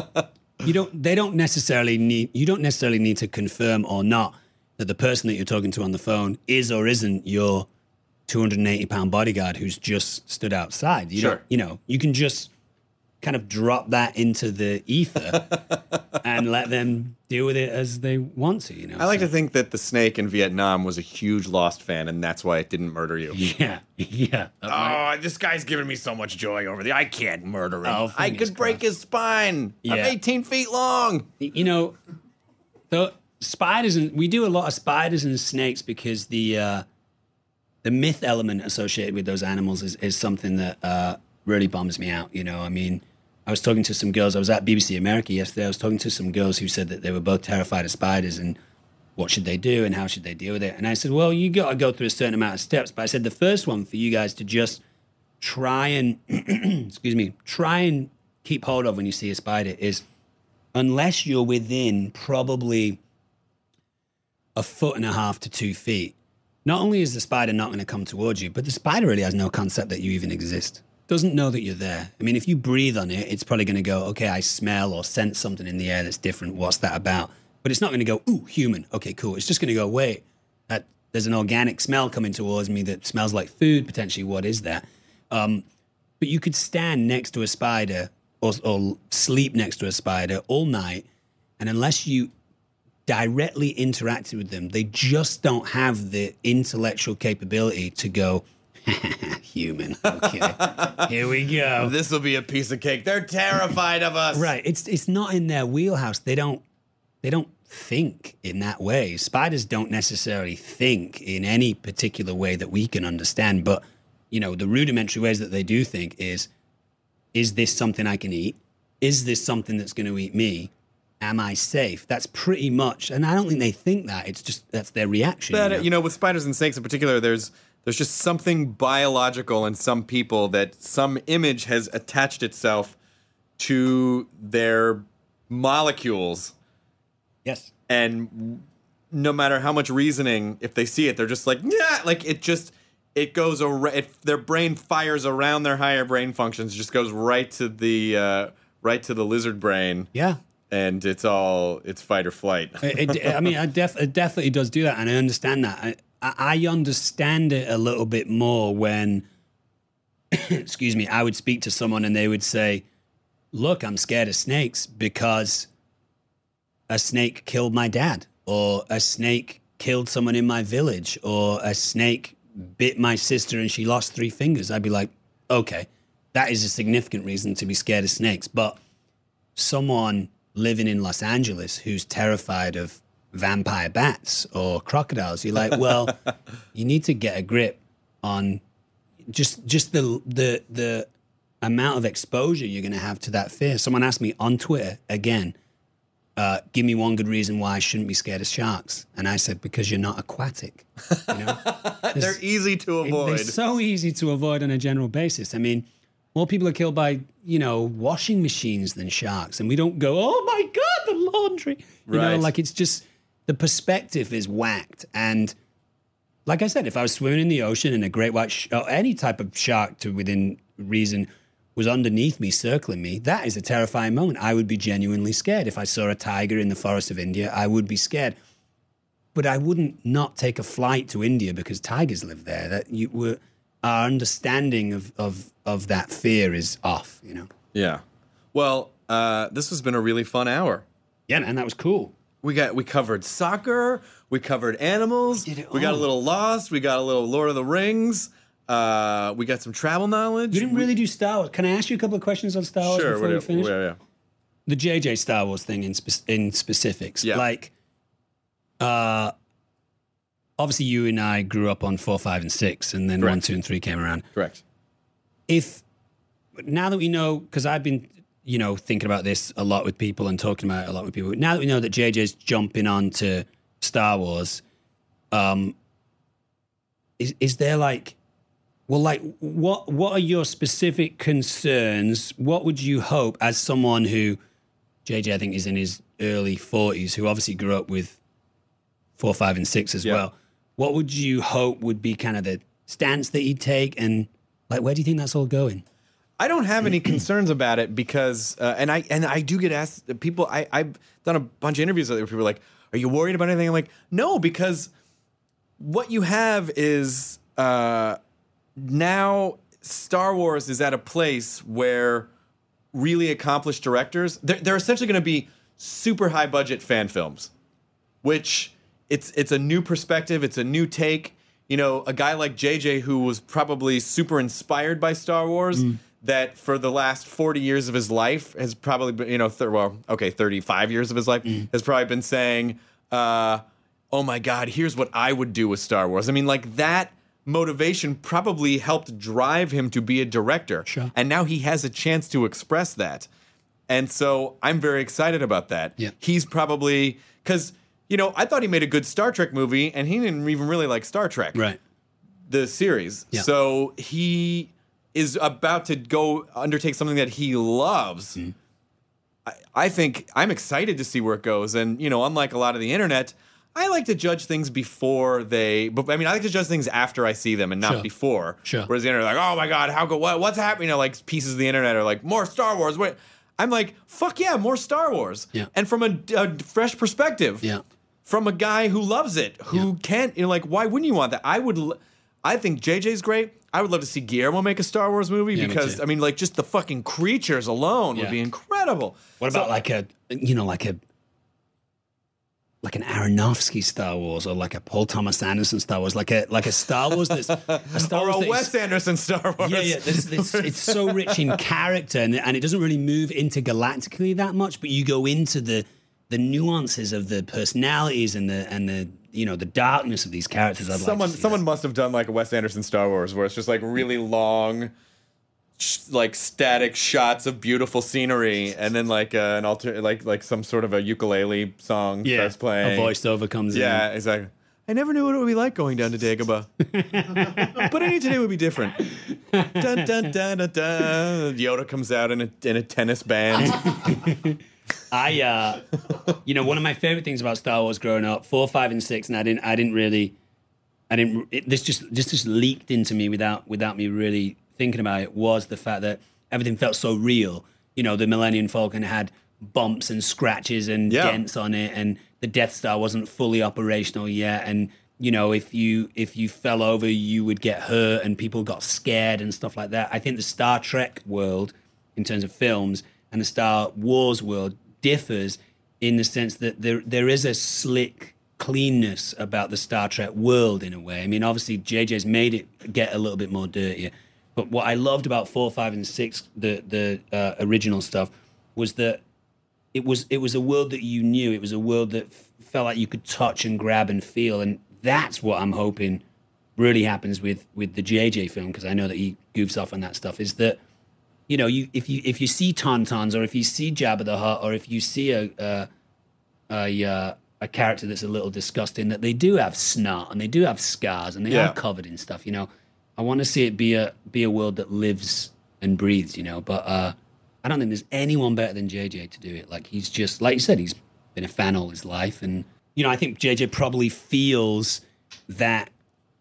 you don't, they don't necessarily need, you don't necessarily need to confirm or not that the person that you're talking to on the phone is or isn't your two hundred eighty pound bodyguard who's just stood outside. You Sure. don't, you know, you can just kind of drop that into the ether and let them deal with it as they want to, you know. I like so. to think that the snake in Vietnam was a huge Lost fan, and that's why it didn't murder you. Yeah, yeah. Oh, this guy's giving me so much joy over there. I can't murder him. Oh, I fingers could break crossed. his spine. I'm Yeah. eighteen feet long. You know, the spiders, and we do a lot of spiders and snakes because the uh, the myth element associated with those animals is, is something that uh, really bums me out. You know, I mean, I was talking to some girls. I was at B B C America yesterday. I was talking to some girls who said that they were both terrified of spiders and what should they do and how should they deal with it. And I said, well, you got to go through a certain amount of steps. But I said the first one for you guys to just try and, excuse me, try and keep hold of when you see a spider is, unless you're within probably a foot and a half to two feet, not only is the spider not going to come towards you, but the spider really has no concept that you even exist. Doesn't know that you're there. I mean, if you breathe on it, it's probably going to go, okay, I smell or sense something in the air that's different. What's that about? But it's not going to go, ooh, human. Okay, cool. It's just going to go, wait, that, there's an organic smell coming towards me that smells like food, potentially. What is that? Um, but you could stand next to a spider or, or sleep next to a spider all night, and unless you directly interacted with them, they just don't have the intellectual capability to go, human. Okay, here we go. This will be a piece of cake. They're terrified of us. Right. It's it's not in their wheelhouse. They don't they don't think in that way. Spiders don't necessarily think in any particular way that we can understand. But, you know, the rudimentary ways that they do think is, is this something I can eat? Is this something that's going to eat me? Am I safe? That's pretty much, and I don't think they think that. It's just that's their reaction. But, you know? you know, with spiders and snakes in particular, there's there's just something biological in some people that some image has attached itself to their molecules. Yes. And no matter how much reasoning, if they see it, they're just like, yeah, like it just, it goes, ar- it, their brain fires around their higher brain functions, just goes right to the, uh, right to the lizard brain. Yeah. And it's all, it's fight or flight. it, it, I mean, I def- it definitely does do that, and I understand that. I, I understand it a little bit more when, excuse me, I would speak to someone and they would say, look, I'm scared of snakes because a snake killed my dad, or a snake killed someone in my village, or a snake bit my sister and she lost three fingers. I'd be like, okay, that is a significant reason to be scared of snakes. But someone living in Los Angeles who's terrified of vampire bats or crocodiles, you're like, well, you need to get a grip on just just the the the amount of exposure you're going to have to that fear. Someone asked me on Twitter again, uh, give me one good reason why I shouldn't be scared of sharks, and I said, because you're not aquatic. You know, They're easy to avoid. they're so easy to avoid on a general basis. I mean, more people are killed by, you know, washing machines than sharks. And we don't go, oh my God, the laundry. You Right. know, like it's just, the perspective is whacked. And like I said, if I was swimming in the ocean and a great white, sh- or any type of shark to within reason was underneath me, circling me, that is a terrifying moment. I would be genuinely scared. If I saw a tiger in the forest of India, I would be scared. But I wouldn't not take a flight to India because tigers live there. That you were, our understanding of, of, of that fear is off, you know? Yeah. Well, uh, this has been a really fun hour. Yeah, man, that was cool. We got we covered soccer, we covered animals, We did it we got a all. little Lost, we got a little Lord of the Rings, uh, we got some travel knowledge. You didn't really do Star Wars. Can I ask you a couple of questions on Star Wars Sure, before we whatever, finish? yeah, yeah. The J J Star Wars thing in spe- in specifics. Yeah. Like, uh, obviously you and I grew up on four, five, and six, and then Correct. one, two, and three came around. Correct. If now that we know, because I've been, you know, thinking about this a lot with people and talking about it a lot with people. Now that we know that J J's jumping on to Star Wars, um, is is there like, well, like what what are your specific concerns? What would you hope as someone who, J J I think is in his early forties, who obviously grew up with four, five, and six as Yeah. well. What would you hope would be kind of the stance that he'd take, and like where do you think that's all going? I don't have any concerns about it because, uh, and I and I do get asked. People, I, I've done a bunch of interviews where people are like, "Are you worried about anything?" I'm like, "No," because what you have is uh, now Star Wars is at a place where really accomplished directors they're, they're essentially going to be super high budget fan films, which it's it's a new perspective, it's a new take. You know, a guy like J J who was probably super inspired by Star Wars. Mm. That for the last forty years of his life has probably been, you know, th- well, okay, thirty-five years of his life Mm. has probably been saying, uh, oh my God, here's what I would do with Star Wars. I mean, like that motivation probably helped drive him to be a director. Sure. And now he has a chance to express that. And so I'm very excited about that. Yeah. He's probably, because, you know, I thought he made a good Star Trek movie and he didn't even really like Star Trek, Right. the series. Yeah. So he is about to go undertake something that he loves. Mm-hmm. I, I think I'm excited to see where it goes. And, you know, unlike a lot of the internet, I like to judge things before they, but I mean, I like to judge things after I see them and not Sure. before. Sure. Whereas the internet, like, oh my God, how go, what, what's happening? You know, like pieces of the internet are like, more Star Wars. Wait. I'm like, fuck yeah, more Star Wars. Yeah. And from a, a fresh perspective. Yeah. From a guy who loves it, who Yeah. can't, you know, like, why wouldn't you want that? I would, l- I think J J's great. I would love to see Guillermo make a Star Wars movie Yeah, me because, too. I mean, like, just the fucking creatures alone Yeah. would be incredible. What So- about like a, you know, like a, like an Aronofsky Star Wars or like a Paul Thomas Anderson Star Wars, like a like a Star Wars that's a Star or Wars a that Wes is- Anderson Star Wars? Yeah, yeah. This, this, it's so rich in character, and, and it doesn't really move intergalactically that much. But you go into the the nuances of the personalities and the and the you know the darkness of these characters. I'd someone, like to see someone that. must have done like a Wes Anderson Star Wars where it's just like really long, sh- like static shots of beautiful scenery, and then like uh, an alter, like like some sort of a ukulele song yeah, starts playing. a voiceover comes Yeah, in. exactly. I never knew what it would be like going down to Dagobah. But I knew today would be different. Dun, dun, dun, dun, dun. Yoda comes out in a, in a tennis band. I, uh, you know, one of my favorite things about Star Wars growing up, four, five, and six, and I didn't, I didn't really, I didn't. It, this just, this just leaked into me without, without me really thinking about it. Was the fact that everything felt so real. You know, the Millennium Falcon had bumps and scratches and Yeah. dents on it, and the Death Star wasn't fully operational yet. And you know, if you if you fell over, you would get hurt, and people got scared and stuff like that. I think the Star Trek world, in terms of films, and the Star Wars world differs in the sense that there there is a slick cleanness about the Star Trek world in a way. I mean, obviously J J's made it get a little bit more dirtier, but what I loved about four, five, and six, the the uh, original stuff, was that it was it was a world that you knew. It was a world that f- felt like you could touch and grab and feel, and that's what I'm hoping really happens with with the J J film, because I know that he goofs off on that stuff. Is that you know, you if you if you see Tauntauns, or if you see Jabba the Hutt, or if you see a a a, uh, a character that's a little disgusting, that they do have snot and they do have scars and they Yeah. are covered in stuff. You know, I want to see it be a be a world that lives and breathes. You know, but uh, I don't think there's anyone better than J J to do it. Like he's just like you said, he's been a fan all his life, and you know, I think J J probably feels that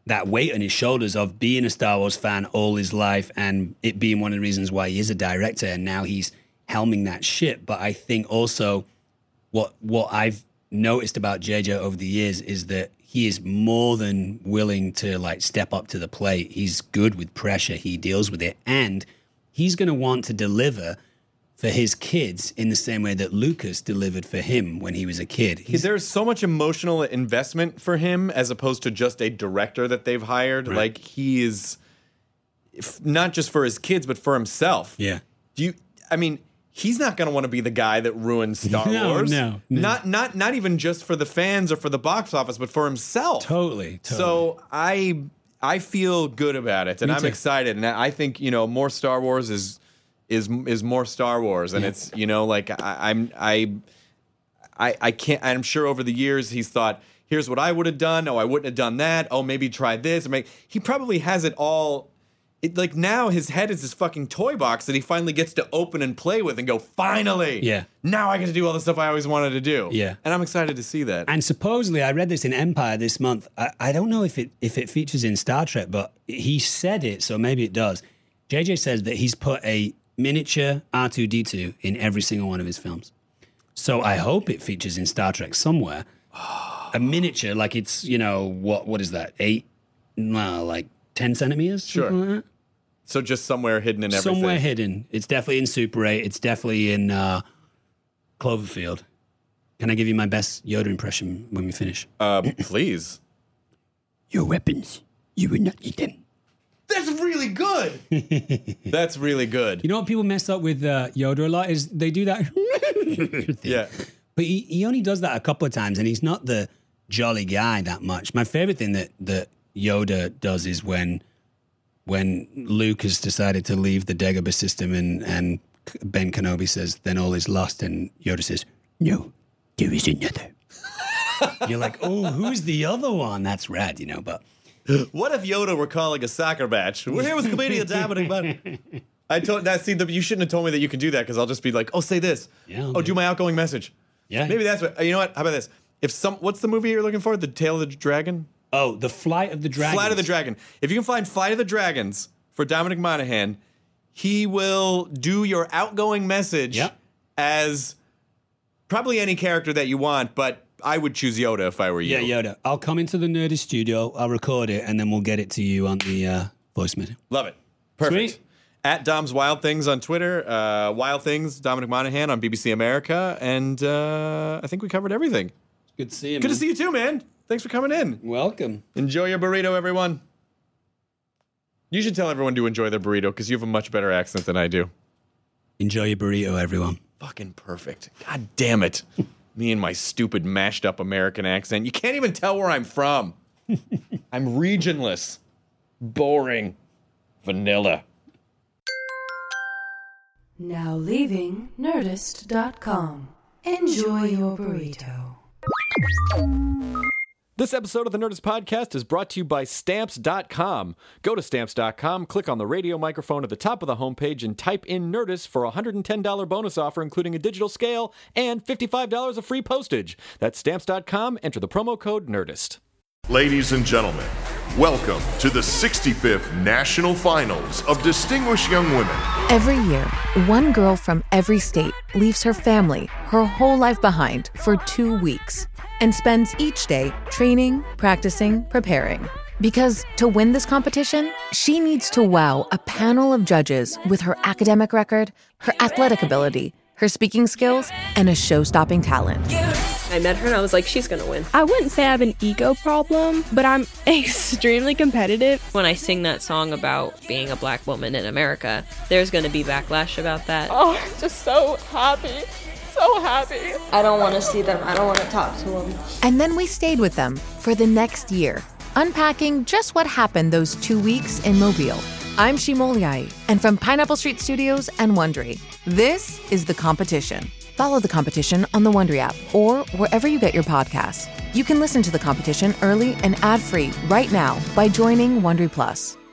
that weight on his shoulders of being a Star Wars fan all his life and it being one of the reasons why he is a director and now he's helming that ship. But I think also what what I've noticed about J J over the years is that he is more than willing to like step up to the plate. He's good with pressure. He deals with it. And he's going to want to deliver for his kids in the same way that Lucas delivered for him when he was a kid. He's, There's so much emotional investment for him as opposed to just a director that they've hired. Right. Like he is if, not just for his kids, but for himself. Yeah. Do you, I mean, he's not going to want to be the guy that ruins Star No, Wars. no, no. Not, not, not even just for the fans or for the box office, but for himself. Totally, totally. So I, I feel good about it and Me I'm too. excited. And I think, you know, more Star Wars is, is is more Star Wars, and Yeah. it's you know like I, I'm I I I can't. I'm sure over the years he's thought, here's what I would have done. Oh, I wouldn't have done that. Oh, maybe try this. I mean, he probably has it all. It, like now, his head is this fucking toy box that he finally gets to open and play with, and go finally. Yeah. Now I get to do all the stuff I always wanted to do. Yeah. And I'm excited to see that. And supposedly, I read this in Empire this month. I, I don't know if it if it features in Star Trek, but he said it, so maybe it does. J J says that he's put a miniature R two D two in every single one of his films. So I hope it features in Star Trek somewhere. A miniature, like it's, you know, what what is that? Eight, well, like ten centimeters? Sure. Something like that? So just somewhere hidden in everything. Somewhere hidden. It's definitely in Super eight. It's definitely in uh, Cloverfield. Can I give you my best Yoda impression when we finish? Uh, please. Your weapons, you will not need them. That's really good. That's really good. You know what people mess up with uh, Yoda a lot is they do that. thing. Yeah. But he, he only does that a couple of times, and he's not the jolly guy that much. My favorite thing that, that Yoda does is when when Luke has decided to leave the Dagobah system and, and Ben Kenobi says, then all is lost, and Yoda says, no, there is another. You're like, oh, who's the other one? That's rad, you know, but... What if Yoda were calling a soccer match? We're here with comedian Dominic Button. I told that. See, the, you shouldn't have told me that you can do that because I'll just be like, "Oh, say this. Yeah, I'll oh, do do my outgoing message. Yeah. Maybe that's what. You know what? How about this? If some, what's the movie you're looking for? The Tale of the Dragon. Oh, The Flight of the Dragon. Flight of the Dragon. If you can find Flight of the Dragons for Dominic Monaghan, he will do your outgoing message Yep. as probably any character that you want, but I would choose Yoda if I were you. Yeah, Yoda. I'll come into the Nerdist studio, I'll record it, and then we'll get it to you on the uh, voice message. Love it. Perfect. Sweet. At Dom's Wild Things on Twitter, uh, Wild Things, Dominic Monaghan on B B C America, and uh, I think we covered everything. Good to see you, Good man. to see you too, man. Thanks for coming in. Welcome. Enjoy your burrito, everyone. You should tell everyone to enjoy their burrito because you have a much better accent than I do. Enjoy your burrito, everyone. Fucking perfect. God damn it. Me and my stupid mashed up American accent. You can't even tell where I'm from. I'm regionless. Boring. Vanilla. Now leaving Nerdist dot com. Enjoy your burrito. This episode of the Nerdist Podcast is brought to you by Stamps dot com. Go to Stamps dot com, click on the radio microphone at the top of the homepage, and type in Nerdist for a one hundred ten dollars bonus offer, including a digital scale and fifty-five dollars of free postage. That's Stamps dot com. Enter the promo code NERDIST. Ladies and gentlemen, welcome to the sixty-fifth National Finals of Distinguished Young Women. Every year, one girl from every state leaves her family, her whole life behind for two weeks and spends each day training, practicing, preparing. Because to win this competition, she needs to wow a panel of judges with her academic record, her athletic ability, her speaking skills, and a show-stopping talent. I met her and I was like, she's gonna win. I wouldn't say I have an ego problem, but I'm extremely competitive. When I sing that song about being a black woman in America, there's gonna be backlash about that. Oh, I'm just so happy. So happy. I don't want to see them. I don't want to talk to them. And then we stayed with them for the next year, unpacking just what happened those two weeks in Mobile. I'm Shimol Yai, and from Pineapple Street Studios and Wondery, this is The Competition. Follow The Competition on the Wondery app or wherever you get your podcasts. You can listen to The Competition early and ad-free right now by joining Wondery Plus.